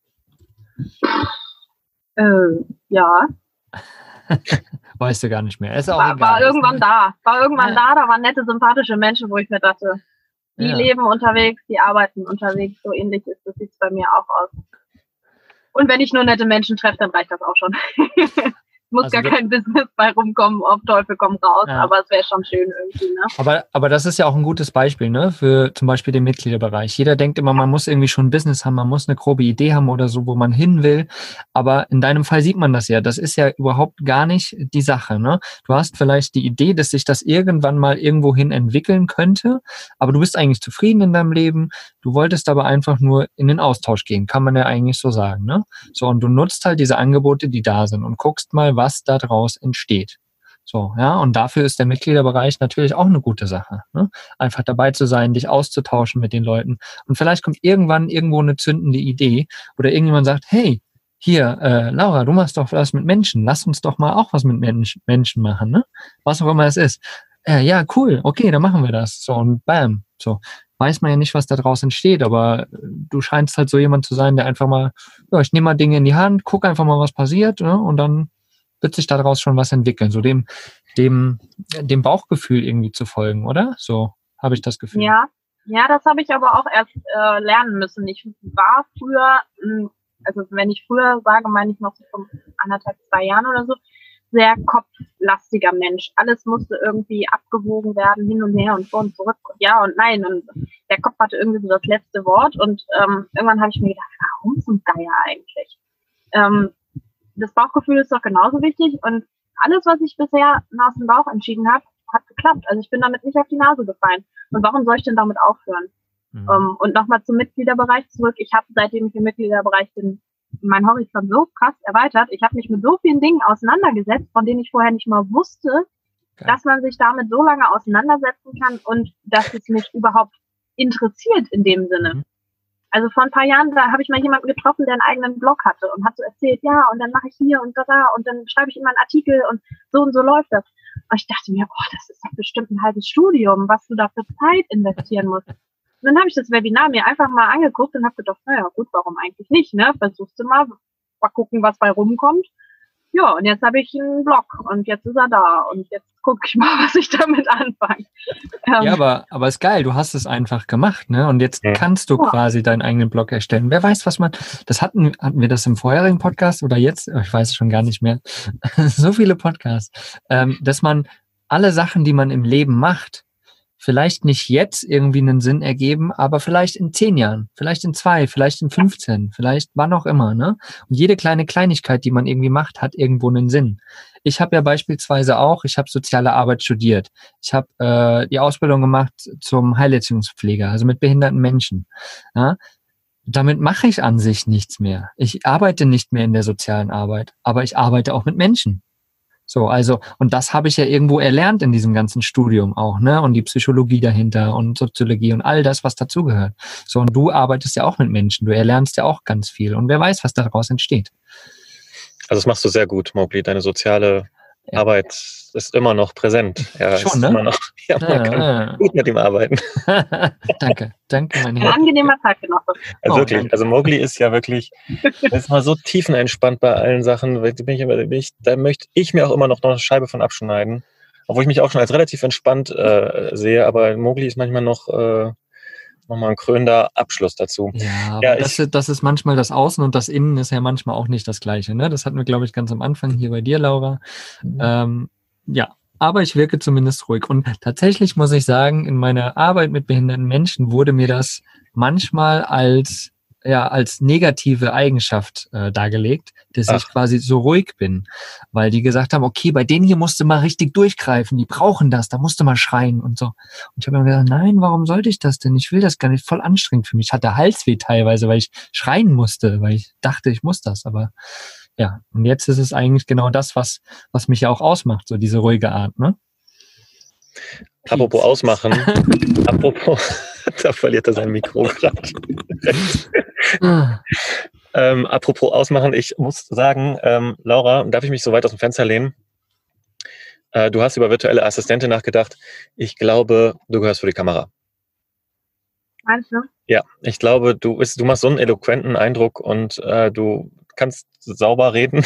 Ja. Weißt du gar nicht mehr. Ist auch war irgendwann da. Da waren nette, sympathische Menschen, wo ich mir dachte, die leben unterwegs, die arbeiten unterwegs. So ähnlich ist das, sieht es bei mir auch aus. Und wenn ich nur nette Menschen treffe, dann reicht das auch schon. Muss also gar kein Business bei rumkommen, auf Teufel komm raus, aber es wäre schon schön irgendwie, ne? Aber das ist ja auch ein gutes Beispiel, ne, für zum Beispiel den Mitgliederbereich. Jeder denkt immer, man muss irgendwie schon ein Business haben, man muss eine grobe Idee haben oder so, wo man hin will. Aber in deinem Fall sieht man das ja. Das ist ja überhaupt gar nicht die Sache, ne? Du hast vielleicht die Idee, dass sich das irgendwann mal irgendwohin entwickeln könnte, aber du bist eigentlich zufrieden in deinem Leben. Du wolltest aber einfach nur in den Austausch gehen, kann man ja eigentlich so sagen, ne? So, und du nutzt halt diese Angebote, die da sind und guckst mal, was daraus entsteht. So, ja, und dafür ist der Mitgliederbereich natürlich auch eine gute Sache, ne? Einfach dabei zu sein, dich auszutauschen mit den Leuten. Und vielleicht kommt irgendwann irgendwo eine zündende Idee oder irgendjemand sagt, hey, hier, Laura, du machst doch was mit Menschen, lass uns doch mal auch was mit Menschen machen, ne? Was auch immer es ist. Ja, cool, okay, dann machen wir das. So, und bam, so. Weiß man ja nicht, was da draus entsteht, aber du scheinst halt so jemand zu sein, der einfach mal, ja, ich nehme mal Dinge in die Hand, guck einfach mal, was passiert, ne? Und dann wird sich daraus schon was entwickeln, so dem Bauchgefühl irgendwie zu folgen, oder? So habe ich das Gefühl. Ja, das habe ich aber auch erst lernen müssen. Ich war früher, also wenn ich früher sage, meine ich noch so vor 1,5, 2 Jahren oder so, sehr kopflastiger Mensch. Alles musste irgendwie abgewogen werden, hin und her und vor und zurück und ja und nein. Und der Kopf hatte irgendwie so das letzte Wort und irgendwann habe ich mir gedacht, warum zum Geier eigentlich? Das Bauchgefühl ist doch genauso wichtig und alles, was ich bisher aus dem Bauch entschieden habe, hat geklappt. Also ich bin damit nicht auf die Nase gefallen. Und warum soll ich denn damit aufhören? Und nochmal zum Mitgliederbereich zurück. Ich habe, seitdem ich im Mitgliederbereich bin, meinen Horizont so krass erweitert. Ich habe mich mit so vielen Dingen auseinandergesetzt, von denen ich vorher nicht mal wusste, dass man sich damit so lange auseinandersetzen kann und dass es mich überhaupt interessiert in dem Sinne. Also vor ein paar Jahren, da habe ich mal jemanden getroffen, der einen eigenen Blog hatte und hat so erzählt, ja, und dann mache ich hier und da und dann schreibe ich immer einen Artikel und so läuft das. Und ich dachte mir, das ist doch bestimmt ein halbes Studium, was du da für Zeit investieren musst. Und dann habe ich das Webinar mir einfach mal angeguckt und habe gedacht, naja, gut, warum eigentlich nicht, ne? Versuchst du mal gucken, was bei rumkommt. Ja, und jetzt habe ich einen Blog und jetzt ist er da und jetzt gucke ich mal, was ich damit anfange. Ja, aber ist geil, du hast es einfach gemacht, ne? Und jetzt kannst du quasi deinen eigenen Blog erstellen. Wer weiß, was hatten wir das im vorherigen Podcast oder jetzt? Ich weiß es schon gar nicht mehr. So viele Podcasts, dass man alle Sachen, die man im Leben macht, vielleicht nicht jetzt irgendwie einen Sinn ergeben, aber vielleicht in 10 Jahren, vielleicht in 2, vielleicht in 15, vielleicht wann auch immer, ne? Und jede kleine Kleinigkeit, die man irgendwie macht, hat irgendwo einen Sinn. Ich habe ja beispielsweise ich habe soziale Arbeit studiert. Ich habe die Ausbildung gemacht zum Heilerziehungspfleger, also mit behinderten Menschen. Ja? Damit mache ich an sich nichts mehr. Ich arbeite nicht mehr in der sozialen Arbeit, aber ich arbeite auch mit Menschen. So, also, und das habe ich ja irgendwo erlernt in diesem ganzen Studium auch, ne? Und die Psychologie dahinter und Soziologie und all das, was dazugehört. So, und du arbeitest ja auch mit Menschen, du erlernst ja auch ganz viel. Und wer weiß, was daraus entsteht. Also das machst du sehr gut, Mowgli. Deine soziale Arbeit ist immer noch präsent. Ja, schon, ne? Immer noch, man kann gut mit ihm arbeiten. Danke, mein Ein Herr. angenehmer Zeitgenosse. Also wirklich, danke. Also Mowgli ist ja wirklich, ist mal so tiefenentspannt bei allen Sachen. Da möchte ich mir auch immer noch eine Scheibe von abschneiden. Obwohl ich mich auch schon als relativ entspannt sehe, aber Mowgli ist manchmal noch mal ein krönender Abschluss dazu. Ja, aber das ist manchmal das Außen und das Innen ist ja manchmal auch nicht das Gleiche. Ne? Das hatten wir, glaube ich, ganz am Anfang hier bei dir, Laura. Ja, aber ich wirke zumindest ruhig. Und tatsächlich muss ich sagen, in meiner Arbeit mit behinderten Menschen wurde mir das manchmal als negative Eigenschaft dargelegt, dass ich quasi so ruhig bin. Weil die gesagt haben, okay, bei denen hier musst du mal richtig durchgreifen, die brauchen das, da musst du mal schreien und so. Und ich habe mir gedacht, nein, warum sollte ich das denn? Ich will das gar nicht, voll anstrengend für mich. Ich hatte Halsweh teilweise, weil ich schreien musste, weil ich dachte, ich muss das. Aber ja, und jetzt ist es eigentlich genau das, was mich ja auch ausmacht, so diese ruhige Art, ne? Apropos ausmachen, da verliert er sein Mikro gerade. Apropos ausmachen, ich muss sagen, Laura, darf ich mich so weit aus dem Fenster lehnen? Du hast über virtuelle Assistentin nachgedacht. Ich glaube, du gehörst vor die Kamera. Meinst du? Ja, ich glaube, du machst so einen eloquenten Eindruck und du kannst sauber reden.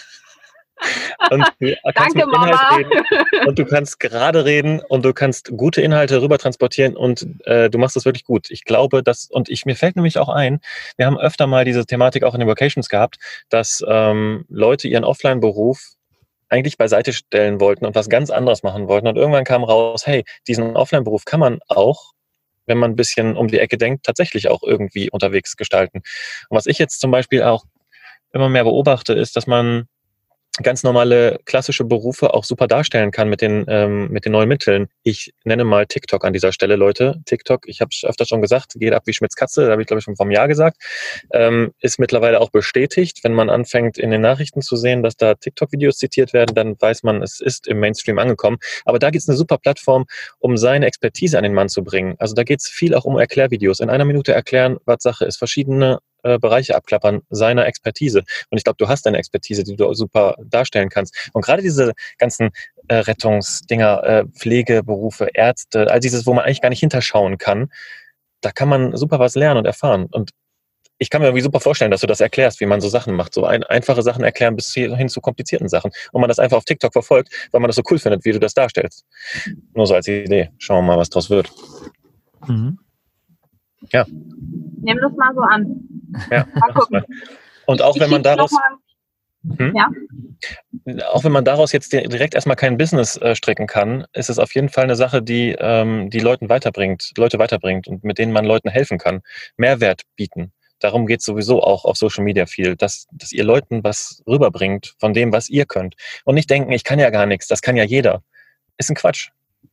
Und du kannst Danke, mit Inhalt Mama. reden und du kannst gerade reden und du kannst gute Inhalte rüber transportieren und du machst das wirklich gut. Ich glaube, mir fällt nämlich auch ein, wir haben öfter mal diese Thematik auch in den Vocations gehabt, dass Leute ihren Offline-Beruf eigentlich beiseite stellen wollten und was ganz anderes machen wollten und irgendwann kam raus, hey, diesen Offline-Beruf kann man auch, wenn man ein bisschen um die Ecke denkt, tatsächlich auch irgendwie unterwegs gestalten. Und was ich jetzt zum Beispiel auch immer mehr beobachte, ist, dass man ganz normale klassische Berufe auch super darstellen kann mit den neuen Mitteln. Ich nenne mal TikTok an dieser Stelle, Leute. TikTok, ich habe es öfter schon gesagt, geht ab wie Schmitz Katze, da habe ich glaube ich schon vom Jahr gesagt, ist mittlerweile auch bestätigt. Wenn man anfängt in den Nachrichten zu sehen, dass da TikTok-Videos zitiert werden, dann weiß man, es ist im Mainstream angekommen. Aber da gibt es eine super Plattform, um seine Expertise an den Mann zu bringen. Also da geht es viel auch um Erklärvideos. In einer Minute erklären, was Sache ist, verschiedene Bereiche abklappern seiner Expertise. Und ich glaube, du hast eine Expertise, die du super darstellen kannst. Und gerade diese ganzen Rettungsdinger, Pflegeberufe, Ärzte, all dieses, wo man eigentlich gar nicht hinterschauen kann, da kann man super was lernen und erfahren. Und ich kann mir irgendwie super vorstellen, dass du das erklärst, wie man so Sachen macht. So einfache Sachen erklären bis hin zu komplizierten Sachen. Und man das einfach auf TikTok verfolgt, weil man das so cool findet, wie du das darstellst. Nur so als Idee. Schauen wir mal, was draus wird. Mhm. Ja. Nehmen das mal so an. Ja, mal gucken. Und auch wenn man daraus... Ja? Auch wenn man daraus jetzt direkt erstmal kein Business stricken kann, ist es auf jeden Fall eine Sache, die Leute weiterbringt und mit denen man Leuten helfen kann. Mehrwert bieten. Darum geht es sowieso auch auf Social Media viel, dass ihr Leuten was rüberbringt von dem, was ihr könnt. Und nicht denken, ich kann ja gar nichts, das kann ja jeder. Ist ein Quatsch.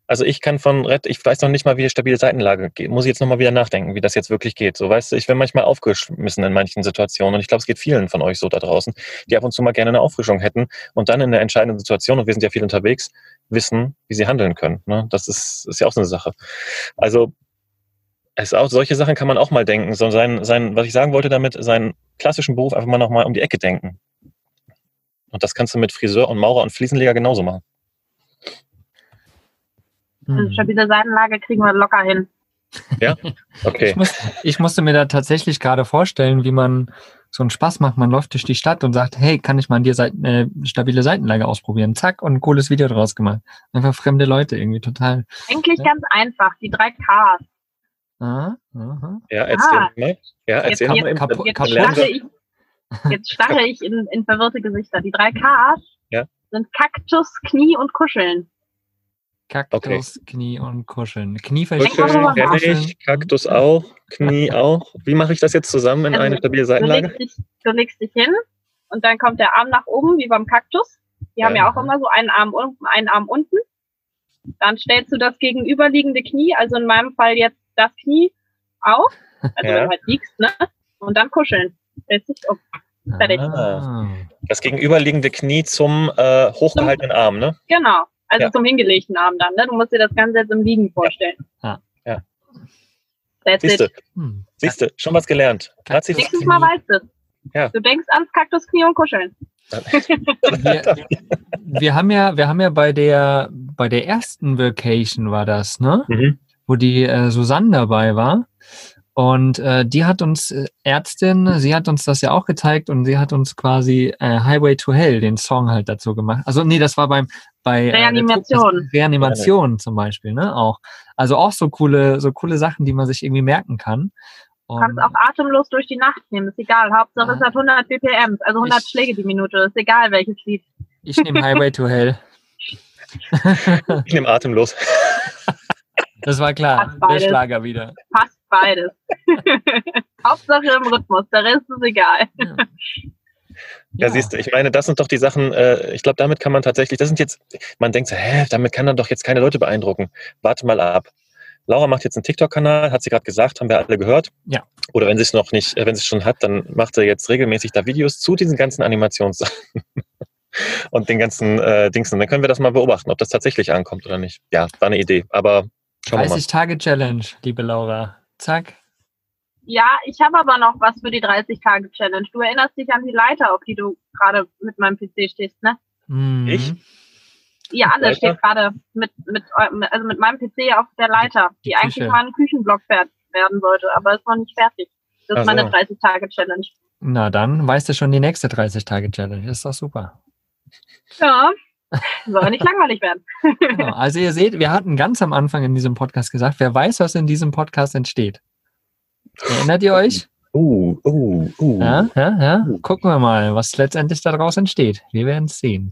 Also ich weiß noch nicht mal, wie die stabile Seitenlage geht. Muss ich jetzt nochmal wieder nachdenken, wie das jetzt wirklich geht. So, weißt du, ich bin manchmal aufgeschmissen in manchen Situationen und ich glaube, es geht vielen von euch so da draußen, die ab und zu mal gerne eine Auffrischung hätten und dann in der entscheidenden Situation, und wir sind ja viel unterwegs, wissen, wie sie handeln können. Ne? Das ist ja auch so eine Sache. Also solche Sachen kann man auch mal denken. So was ich sagen wollte damit, seinen klassischen Beruf einfach mal nochmal um die Ecke denken. Und das kannst du mit Friseur und Maurer und Fliesenleger genauso machen. Also stabile Seitenlage kriegen wir locker hin. Ja? Okay. Ich musste mir da tatsächlich gerade vorstellen, wie man so einen Spaß macht. Man läuft durch die Stadt und sagt, hey, kann ich mal an dir stabile Seitenlage ausprobieren? Zack, und ein cooles Video draus gemacht. Einfach fremde Leute irgendwie total. Eigentlich ganz einfach, die 3 Ks. Ja, erzähl mal. Ja, erzähl mal. Jetzt starre ich in verwirrte Gesichter. Die 3 Ks sind Kaktus, Knie und Kuscheln. Kaktus, Knie und Kuscheln. Knie kenne ich, Kaktus auch, Knie auch. Wie mache ich das jetzt zusammen in eine stabile Seitenlage? Du legst dich hin und dann kommt der Arm nach oben, wie beim Kaktus. Die haben ja auch immer so einen Arm oben, einen Arm unten. Dann stellst du das gegenüberliegende Knie, also in meinem Fall jetzt das Knie auf, also wenn du halt liegst, ne? Und dann kuscheln. Stellst dich um. Fertig. Das gegenüberliegende Knie zum hochgehaltenen Arm, ne? Genau. Also zum hingelegten Arm dann, ne? Du musst dir das Ganze jetzt im Liegen vorstellen. Ja. Siehst du, schon was gelernt. Nächstes Mal weißt du es. Ja. Du denkst ans Kaktusknie und Kuscheln. Wir haben ja bei der ersten Vacation war das, ne? Wo die Susanne dabei war. Und die hat uns, Ärztin, sie hat uns das ja auch gezeigt und sie hat uns quasi Highway to Hell, den Song halt dazu gemacht. Also nee, das war bei Reanimation zum Beispiel, ne? Auch. Also auch so coole Sachen, die man sich irgendwie merken kann. Du kannst auch atemlos durch die Nacht nehmen, ist egal. Hauptsache es hat 100 BPM, also 100 Schläge die Minute, ist egal welches Lied. Ich nehme Highway to Hell. Ich nehme atemlos. Das war klar, der Schlager wieder. Passt beides. Hauptsache im Rhythmus, der Rest ist egal. Ja, siehst du, ich meine, das sind doch die Sachen, ich glaube, damit kann man tatsächlich, man denkt so, damit kann man doch jetzt keine Leute beeindrucken. Warte mal ab. Laura macht jetzt einen TikTok-Kanal, hat sie gerade gesagt, haben wir alle gehört. Ja. Oder wenn sie es noch nicht, wenn sie es schon hat, dann macht sie jetzt regelmäßig da Videos zu diesen ganzen Animationssachen und den ganzen Dings. Und dann können wir das mal beobachten, ob das tatsächlich ankommt oder nicht. Ja, war eine Idee, aber 30-Tage-Challenge, liebe Laura. Zack. Ja, ich habe aber noch was für die 30-Tage-Challenge. Du erinnerst dich an die Leiter, auf die du gerade mit meinem PC stehst, ne? Ich? Ihr alle steht gerade mit meinem PC auf der Leiter, die eigentlich mal ein Küchenblock werden sollte, aber ist noch nicht fertig. Das ist meine 30-Tage-Challenge. Na dann weißt du schon die nächste 30-Tage-Challenge. Ist doch super. Ja, soll nicht langweilig werden. Genau. Also ihr seht, wir hatten ganz am Anfang in diesem Podcast gesagt, wer weiß, was in diesem Podcast entsteht. Erinnert ihr euch? Ja. Gucken wir mal, was letztendlich daraus entsteht. Wir werden es sehen.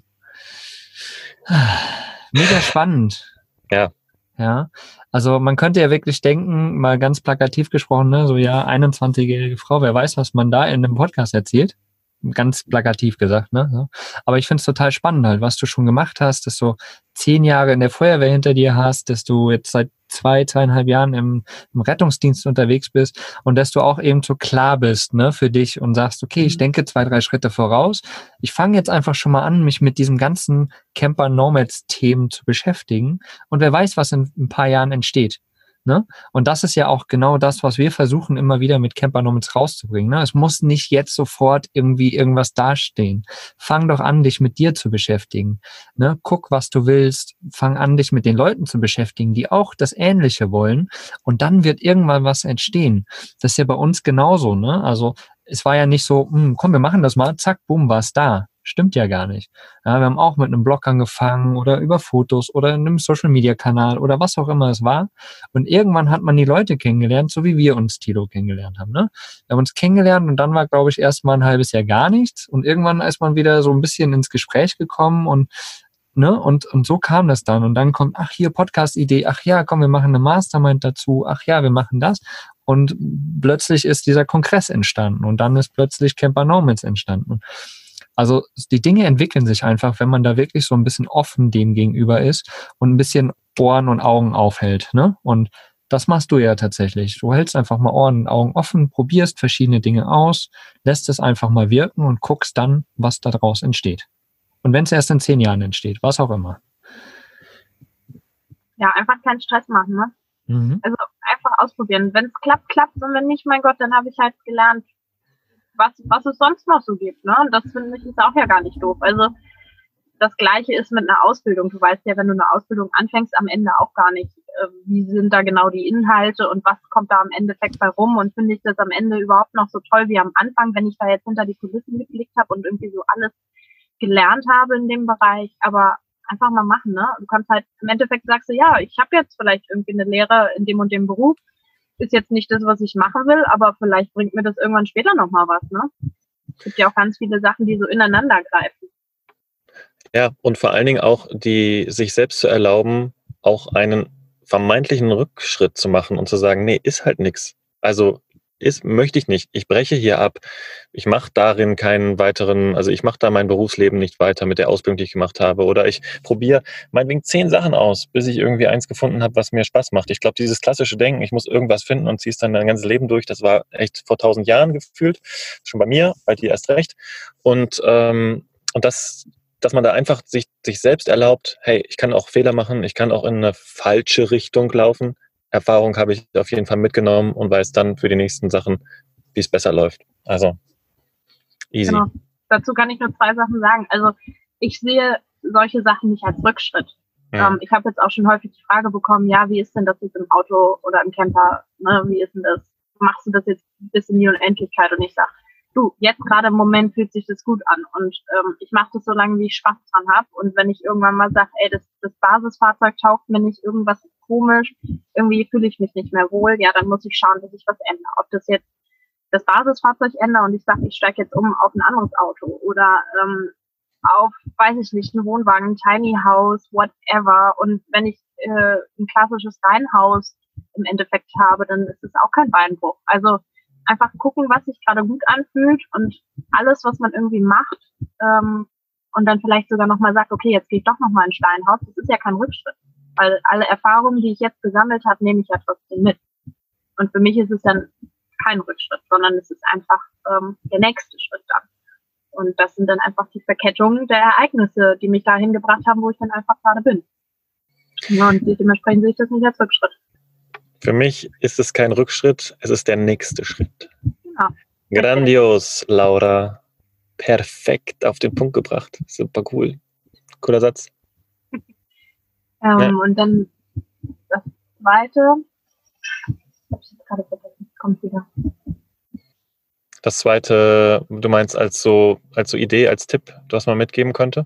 Mega spannend. Ja. Also man könnte ja wirklich denken, mal ganz plakativ gesprochen, ne, so 21-jährige Frau, wer weiß, was man da in einem Podcast erzählt. Ganz plakativ gesagt, ne? So. Aber ich finde es total spannend halt, was du schon gemacht hast, dass du 10 Jahre in der Feuerwehr hinter dir hast, dass du jetzt seit 2,5 Jahren im Rettungsdienst unterwegs bist und dass du auch eben so klar bist, ne, für dich und sagst, okay, ich denke 2, 3 Schritte voraus. Ich fange jetzt einfach schon mal an, mich mit diesem ganzen Camper-Nomads-Themen zu beschäftigen und wer weiß, was in ein paar Jahren entsteht. Ne? Und das ist ja auch genau das, was wir versuchen, immer wieder mit Camper Nomads rauszubringen. Ne? Es muss nicht jetzt sofort irgendwie irgendwas dastehen. Fang doch an, dich mit dir zu beschäftigen. Ne? Guck, was du willst. Fang an, dich mit den Leuten zu beschäftigen, die auch das Ähnliche wollen. Und dann wird irgendwann was entstehen. Das ist ja bei uns genauso. Ne? Also es war ja nicht so, komm, wir machen das mal, zack, bumm, war's da. Stimmt ja gar nicht. Ja, wir haben auch mit einem Blog angefangen oder über Fotos oder in einem Social-Media-Kanal oder was auch immer es war. Und irgendwann hat man die Leute kennengelernt, so wie wir uns, Tilo, kennengelernt haben. Ne? Wir haben uns kennengelernt und dann war, glaube ich, erst mal ein halbes Jahr gar nichts. Und irgendwann ist man wieder so ein bisschen ins Gespräch gekommen und so kam das dann. Und dann kommt, ach hier, Podcast-Idee, ach ja, komm, wir machen eine Mastermind dazu, ach ja, wir machen das. Und plötzlich ist dieser Kongress entstanden und dann ist plötzlich Camper Nomads entstanden. Also die Dinge entwickeln sich einfach, wenn man da wirklich so ein bisschen offen dem gegenüber ist und ein bisschen Ohren und Augen aufhält, ne? Und das machst du ja tatsächlich. Du hältst einfach mal Ohren und Augen offen, probierst verschiedene Dinge aus, lässt es einfach mal wirken und guckst dann, was daraus entsteht. Und wenn es erst in 10 Jahren entsteht, was auch immer. Ja, einfach keinen Stress machen, ne? Also einfach ausprobieren. Wenn es klappt, klappt und wenn nicht, mein Gott, dann habe ich halt gelernt, was es sonst noch so gibt, ne? Und das finde ich ist auch ja gar nicht doof. Also das Gleiche ist mit einer Ausbildung. Du weißt ja, wenn du eine Ausbildung anfängst, am Ende auch gar nicht, wie sind da genau die Inhalte und was kommt da am Endeffekt bei rum und finde ich das am Ende überhaupt noch so toll wie am Anfang, wenn ich da jetzt hinter die Kulissen geblickt habe und irgendwie so alles gelernt habe in dem Bereich, aber einfach mal machen, ne? Du kannst halt, im Endeffekt sagst du, ja, ich habe jetzt vielleicht irgendwie eine Lehre in dem und dem Beruf, ist jetzt nicht das, was ich machen will, aber vielleicht bringt mir das irgendwann später nochmal was, ne? Es gibt ja auch ganz viele Sachen, die so ineinander greifen. Ja, und vor allen Dingen auch sich selbst zu erlauben, auch einen vermeintlichen Rückschritt zu machen und zu sagen, nee, ist halt nichts. Also möchte ich nicht. Ich breche hier ab. Ich mache darin keinen weiteren, also ich mache da mein Berufsleben nicht weiter mit der Ausbildung, die ich gemacht habe. Oder ich probiere meinetwegen 10 Sachen aus, bis ich irgendwie eins gefunden habe, was mir Spaß macht. Ich glaube, dieses klassische Denken, ich muss irgendwas finden und zieh's dann dein ganzes Leben durch, das war echt vor 1000 Jahren gefühlt. Schon bei mir, bei dir erst recht. Und dass man da einfach sich selbst erlaubt, hey, ich kann auch Fehler machen, ich kann auch in eine falsche Richtung laufen. Erfahrung habe ich auf jeden Fall mitgenommen und weiß dann für die nächsten Sachen, wie es besser läuft. Also, easy. Genau. Dazu kann ich nur 2 Sachen sagen. Also, ich sehe solche Sachen nicht als Rückschritt. Ja. Ich habe jetzt auch schon häufig die Frage bekommen, ja, wie ist denn das jetzt im Auto oder im Camper, ne? Wie ist denn das? Machst du das jetzt bis in die Unendlichkeit? Und ich sage, du, jetzt gerade im Moment fühlt sich das gut an und ich mache das so lange, wie ich Spaß dran habe und wenn ich irgendwann mal sage, ey, das Basisfahrzeug taugt mir nicht, irgendwas ist komisch, irgendwie fühle ich mich nicht mehr wohl, ja, dann muss ich schauen, dass ich was ändere. Ob das jetzt das Basisfahrzeug ändere und ich sage, ich steige jetzt um auf ein anderes Auto oder auf, weiß ich nicht, ein Wohnwagen, ein Tiny House, whatever. Und wenn ich ein klassisches Reihenhaus im Endeffekt habe, dann ist es auch kein Beinbruch. Also einfach gucken, was sich gerade gut anfühlt und alles, was man irgendwie macht und dann vielleicht sogar nochmal sagt, okay, jetzt gehe ich doch nochmal in Steinhaus, das ist ja kein Rückschritt, weil alle Erfahrungen, die ich jetzt gesammelt habe, nehme ich ja trotzdem mit. Und für mich ist es dann kein Rückschritt, sondern es ist einfach der nächste Schritt dann. Und das sind dann einfach die Verkettungen der Ereignisse, die mich dahin gebracht haben, wo ich dann einfach gerade bin. Ja, und dementsprechend sehe ich das nicht als Rückschritt. Für mich ist es kein Rückschritt, es ist der nächste Schritt. Genau. Grandios, Laura. Perfekt auf den Punkt gebracht. Super cool. Cooler Satz. Ja. Und dann das Zweite. Ich habe es gerade vergessen. Kommt wieder. Das Zweite, du meinst als so Idee, als Tipp, was man mitgeben könnte?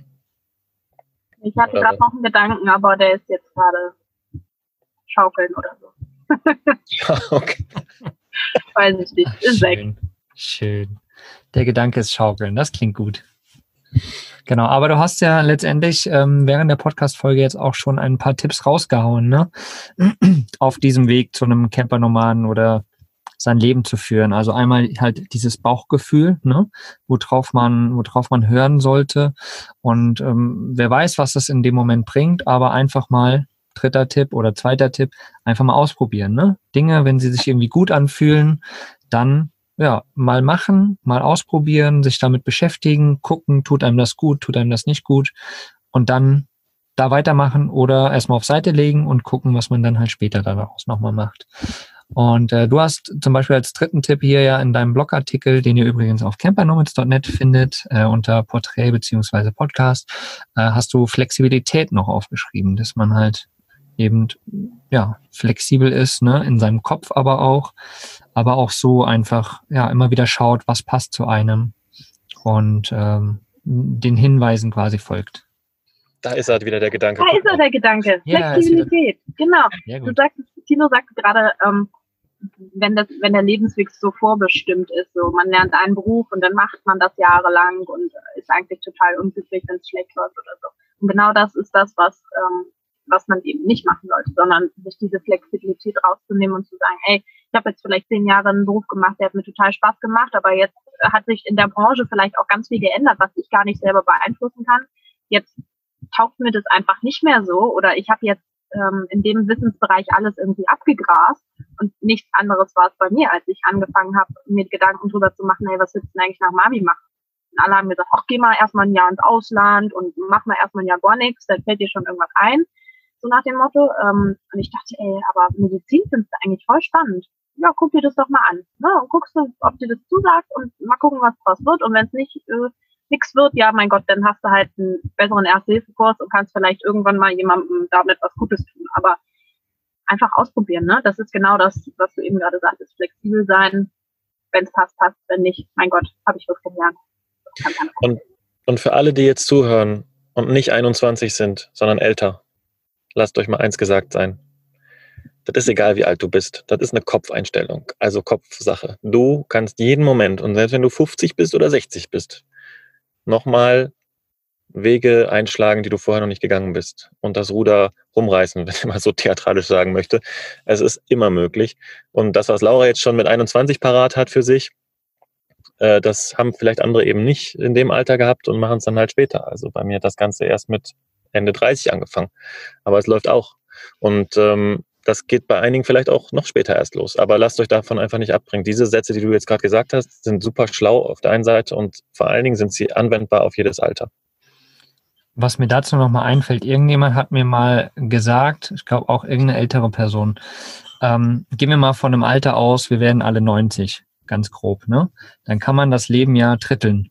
Ich hatte gerade noch einen Gedanken, aber der ist jetzt gerade schaukeln oder so. Ja, okay. Weiß ich nicht. Ist weg. Schön. Der Gedanke ist schaukeln. Das klingt gut. Genau, aber du hast ja letztendlich während der Podcast-Folge jetzt auch schon ein paar Tipps rausgehauen, ne? Auf diesem Weg zu einem Campernomaden oder sein Leben zu führen. Also einmal halt dieses Bauchgefühl, ne? worauf man hören sollte. Und wer weiß, was das in dem Moment bringt, aber einfach mal 3. Tipp oder 2. Tipp, einfach mal ausprobieren. Ne? Dinge, wenn sie sich irgendwie gut anfühlen, dann ja mal machen, mal ausprobieren, sich damit beschäftigen, gucken, tut einem das gut, tut einem das nicht gut und dann da weitermachen oder erstmal auf Seite legen und gucken, was man dann halt später daraus nochmal macht. Und du hast zum Beispiel als 3. Tipp hier ja in deinem Blogartikel, den ihr übrigens auf campernomads.net findet, unter Porträt beziehungsweise Podcast, hast du Flexibilität noch aufgeschrieben, dass man halt eben ja flexibel ist, ne, in seinem Kopf aber auch so einfach ja immer wieder schaut, was passt zu einem und den Hinweisen quasi folgt. Da ist halt wieder der Gedanke. Da ist er, der Gedanke. Ja, Flexibilität, genau. Tino sagte gerade, wenn der Lebensweg so vorbestimmt ist, so man lernt einen Beruf und dann macht man das jahrelang und ist eigentlich total unglücklich, wenn es schlecht läuft oder so. Und genau das ist das, was man eben nicht machen sollte, sondern sich diese Flexibilität rauszunehmen und zu sagen, hey, ich habe jetzt vielleicht 10 Jahre einen Beruf gemacht, der hat mir total Spaß gemacht, aber jetzt hat sich in der Branche vielleicht auch ganz viel geändert, was ich gar nicht selber beeinflussen kann. Jetzt taugt mir das einfach nicht mehr so oder ich habe jetzt in dem Wissensbereich alles irgendwie abgegrast und nichts anderes war es bei mir, als ich angefangen habe, mir Gedanken drüber zu machen, hey, was willst du denn eigentlich nach dem Abi machen? Und alle haben gesagt, ach, geh mal erstmal ein Jahr ins Ausland und mach mal erstmal ein Jahr gar nichts, dann fällt dir schon irgendwas ein, so nach dem Motto. Und ich dachte, ey, aber Medizin findest du eigentlich voll spannend. Ja, guck dir das doch mal an. Ne? Und guckst du, ob dir das zusagt und mal gucken, was draus wird. Und wenn es nicht nichts wird, ja, mein Gott, dann hast du halt einen besseren Erste-Hilfe-Kurs und kannst vielleicht irgendwann mal jemandem damit was Gutes tun. Aber einfach ausprobieren, ne? Das ist genau das, was du eben gerade sagtest. Flexibel sein, wenn es passt, passt. Wenn nicht, mein Gott, habe ich was gelernt. Und für alle, die jetzt zuhören und nicht 21 sind, sondern älter, lasst euch mal eins gesagt sein. Das ist egal, wie alt du bist. Das ist eine Kopfeinstellung, also Kopfsache. Du kannst jeden Moment, und selbst wenn du 50 bist oder 60 bist, nochmal Wege einschlagen, die du vorher noch nicht gegangen bist. Und das Ruder rumreißen, wenn ich mal so theatralisch sagen möchte. Es ist immer möglich. Und das, was Laura jetzt schon mit 21 parat hat für sich, das haben vielleicht andere eben nicht in dem Alter gehabt und machen es dann halt später. Also bei mir hat das Ganze erst mit Ende 30 angefangen. Aber es läuft auch. Und das geht bei einigen vielleicht auch noch später erst los. Aber lasst euch davon einfach nicht abbringen. Diese Sätze, die du jetzt gerade gesagt hast, sind super schlau auf der einen Seite und vor allen Dingen sind sie anwendbar auf jedes Alter. Was mir dazu nochmal einfällt, irgendjemand hat mir mal gesagt, ich glaube auch irgendeine ältere Person, gehen wir mal von einem Alter aus, wir werden alle 90, ganz grob, ne? Dann kann man das Leben ja dritteln.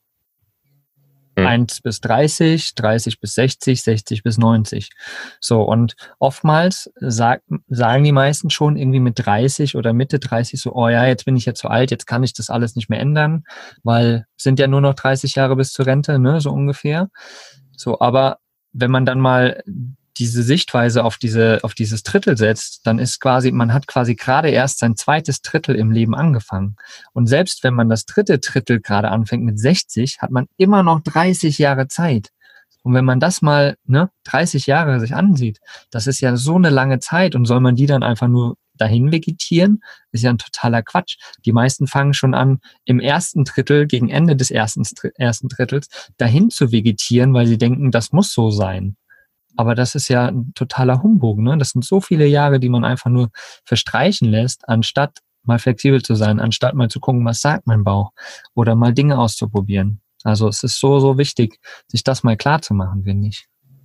1 bis 30, 30 bis 60, 60 bis 90. So, und oftmals sagen die meisten schon irgendwie mit 30 oder Mitte 30 so, oh ja, jetzt bin ich ja zu alt, jetzt kann ich das alles nicht mehr ändern, weil sind ja nur noch 30 Jahre bis zur Rente, ne, so ungefähr. So, aber wenn man dann mal diese Sichtweise auf dieses Drittel setzt, dann ist man hat quasi gerade erst sein zweites Drittel im Leben angefangen. Und selbst wenn man das dritte Drittel gerade anfängt mit 60, hat man immer noch 30 Jahre Zeit. Und wenn man das mal, 30 Jahre sich ansieht, das ist ja so eine lange Zeit und soll man die dann einfach nur dahin vegetieren, ist ja ein totaler Quatsch. Die meisten fangen schon an, im ersten Drittel, gegen Ende des ersten Drittels, dahin zu vegetieren, weil sie denken, das muss so sein. Aber das ist ja ein totaler Humbug, ne? Das sind so viele Jahre, die man einfach nur verstreichen lässt, anstatt mal flexibel zu sein, anstatt mal zu gucken, was sagt mein Bauch oder mal Dinge auszuprobieren. Also es ist so, so wichtig, sich das mal klar zu machen, finde ich.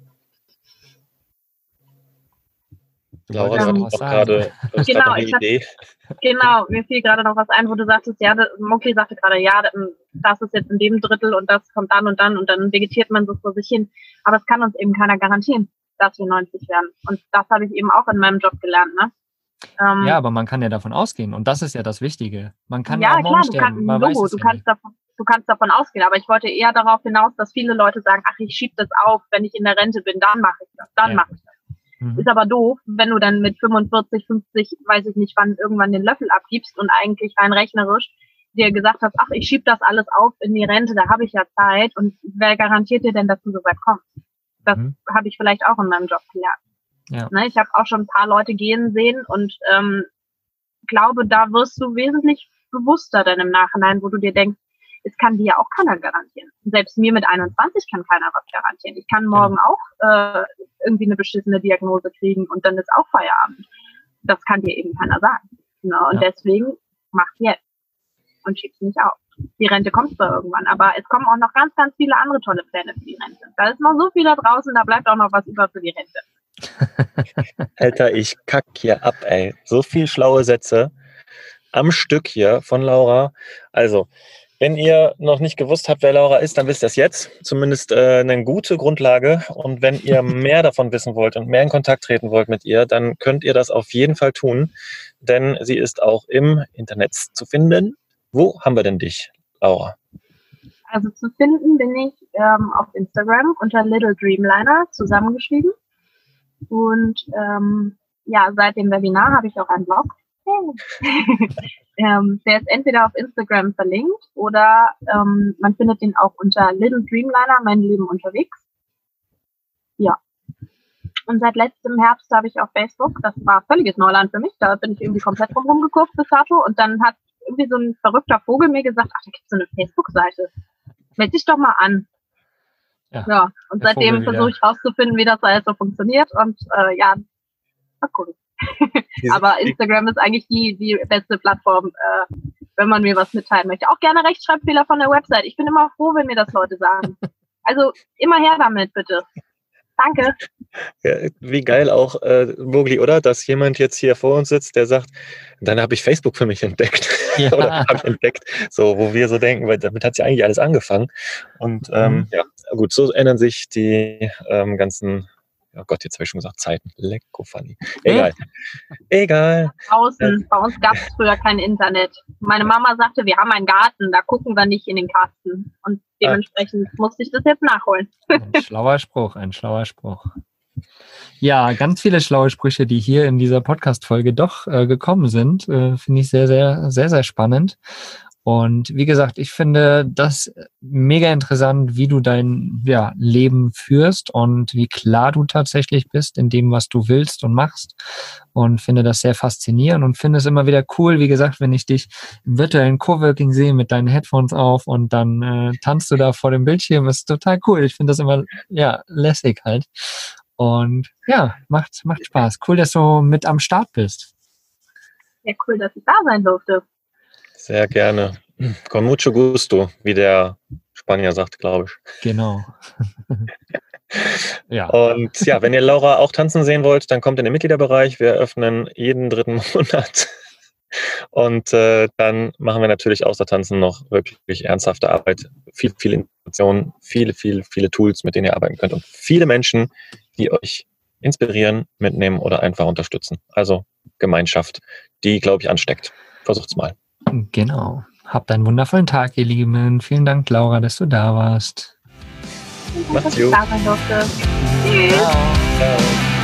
Laura, du hattest auch gerade eine Idee. Genau, mir fiel gerade noch was ein, wo du sagtest, ja, Moki sagte gerade, ja, das ist jetzt in dem Drittel und das kommt dann und dann vegetiert man so vor sich hin. Aber es kann uns eben keiner garantieren, dass wir 90 werden. Und das habe ich eben auch in meinem Job gelernt, ne? Ja, aber man kann ja davon ausgehen und das ist ja das Wichtige. Man kann ja auch morgen sterben, du kannst davon ausgehen, aber ich wollte eher darauf hinaus, dass viele Leute sagen, ach, ich schiebe das auf, wenn ich in der Rente bin, dann mache ich das, mache ich das. Ist aber doof, wenn du dann mit 45, 50, weiß ich nicht wann, irgendwann den Löffel abgibst und eigentlich rein rechnerisch dir gesagt hast, ach, ich schiebe das alles auf in die Rente, da habe ich ja Zeit und wer garantiert dir denn, dass du so weit kommst? Das habe ich vielleicht auch in meinem Job gelernt. Ja. Ne, ich habe auch schon ein paar Leute gehen sehen und glaube, da wirst du wesentlich bewusster dann im Nachhinein, wo du dir denkst, es kann dir ja auch keiner garantieren. Selbst mir mit 21 kann keiner was garantieren. Ich kann morgen auch irgendwie eine beschissene Diagnose kriegen und dann ist auch Feierabend. Das kann dir eben keiner sagen. Ne? Und deswegen mach jetzt und schieb's nicht auf. Die Rente kommt zwar irgendwann, aber es kommen auch noch ganz, ganz viele andere tolle Pläne für die Rente. Da ist noch so viel da draußen, da bleibt auch noch was über für die Rente. Alter, ich kack hier ab, ey. So viel schlaue Sätze am Stück hier von Laura. Also, wenn ihr noch nicht gewusst habt, wer Laura ist, dann wisst ihr es jetzt. Zumindest eine gute Grundlage. Und wenn ihr mehr davon wissen wollt und mehr in Kontakt treten wollt mit ihr, dann könnt ihr das auf jeden Fall tun. Denn sie ist auch im Internet zu finden. Wo haben wir denn dich, Laura? Also zu finden bin ich auf Instagram unter Little Dreamliner zusammengeschrieben. Und seit dem Webinar habe ich auch einen Blog. Der ist entweder auf Instagram verlinkt oder man findet den auch unter Little Dreamliner, mein Leben unterwegs. Ja. Und seit letztem Herbst habe ich auf Facebook, das war völliges Neuland für mich, da bin ich irgendwie komplett drumherum geguckt bis dato und dann hat irgendwie so ein verrückter Vogel mir gesagt, ach, da gibt es so eine Facebook-Seite. Meld dich doch mal an. Ja, und seitdem versuche ich rauszufinden, wie das alles so funktioniert und Mal gucken. Aber Instagram ist eigentlich die beste Plattform, wenn man mir was mitteilen möchte. Auch gerne Rechtschreibfehler von der Website. Ich bin immer froh, wenn mir das Leute sagen. Also immer her damit, bitte. Danke. Ja, wie geil auch, Mogli, oder? Dass jemand jetzt hier vor uns sitzt, der sagt, dann habe ich Facebook für mich entdeckt. Ja. Oder habe ich entdeckt. So, wo wir so denken, weil damit hat ja eigentlich alles angefangen. Und ja, gut, so ändern sich die ganzen, oh Gott, jetzt habe ich schon gesagt, Zeiten. Lecko funny. Egal. Egal. Draußen, bei uns gab es früher kein Internet. Meine Mama sagte, wir haben einen Garten, da gucken wir nicht in den Kasten. Und dementsprechend musste ich das jetzt nachholen. Ein schlauer Spruch, ein schlauer Spruch. Ja, ganz viele schlaue Sprüche, die hier in dieser Podcast-Folge doch gekommen sind, finde ich sehr, sehr, sehr, sehr spannend. Und wie gesagt, ich finde das mega interessant, wie du dein Leben führst und wie klar du tatsächlich bist in dem, was du willst und machst. Und finde das sehr faszinierend und finde es immer wieder cool, wie gesagt, wenn ich dich im virtuellen Coworking sehe mit deinen Headphones auf und dann tanzt du da vor dem Bildschirm. Ist total cool. Ich finde das immer, lässig halt. Und ja, macht Spaß. Cool, dass du mit am Start bist. Ja, cool, dass ich da sein durfte. Sehr gerne. Con mucho gusto, wie der Spanier sagt, glaube ich. Genau. Ja. Und ja, wenn ihr Laura auch tanzen sehen wollt, dann kommt in den Mitgliederbereich. Wir öffnen jeden 3. Monat. Und dann machen wir natürlich außer Tanzen noch wirklich ernsthafte Arbeit. Viel Informationen, viele Tools, mit denen ihr arbeiten könnt. Und viele Menschen, die euch inspirieren, mitnehmen oder einfach unterstützen. Also Gemeinschaft, die, glaube ich, ansteckt. Versucht's mal. Genau. Habt einen wundervollen Tag, ihr Lieben. Vielen Dank, Laura, dass du da warst. Macht's gut. Tschüss. Ciao.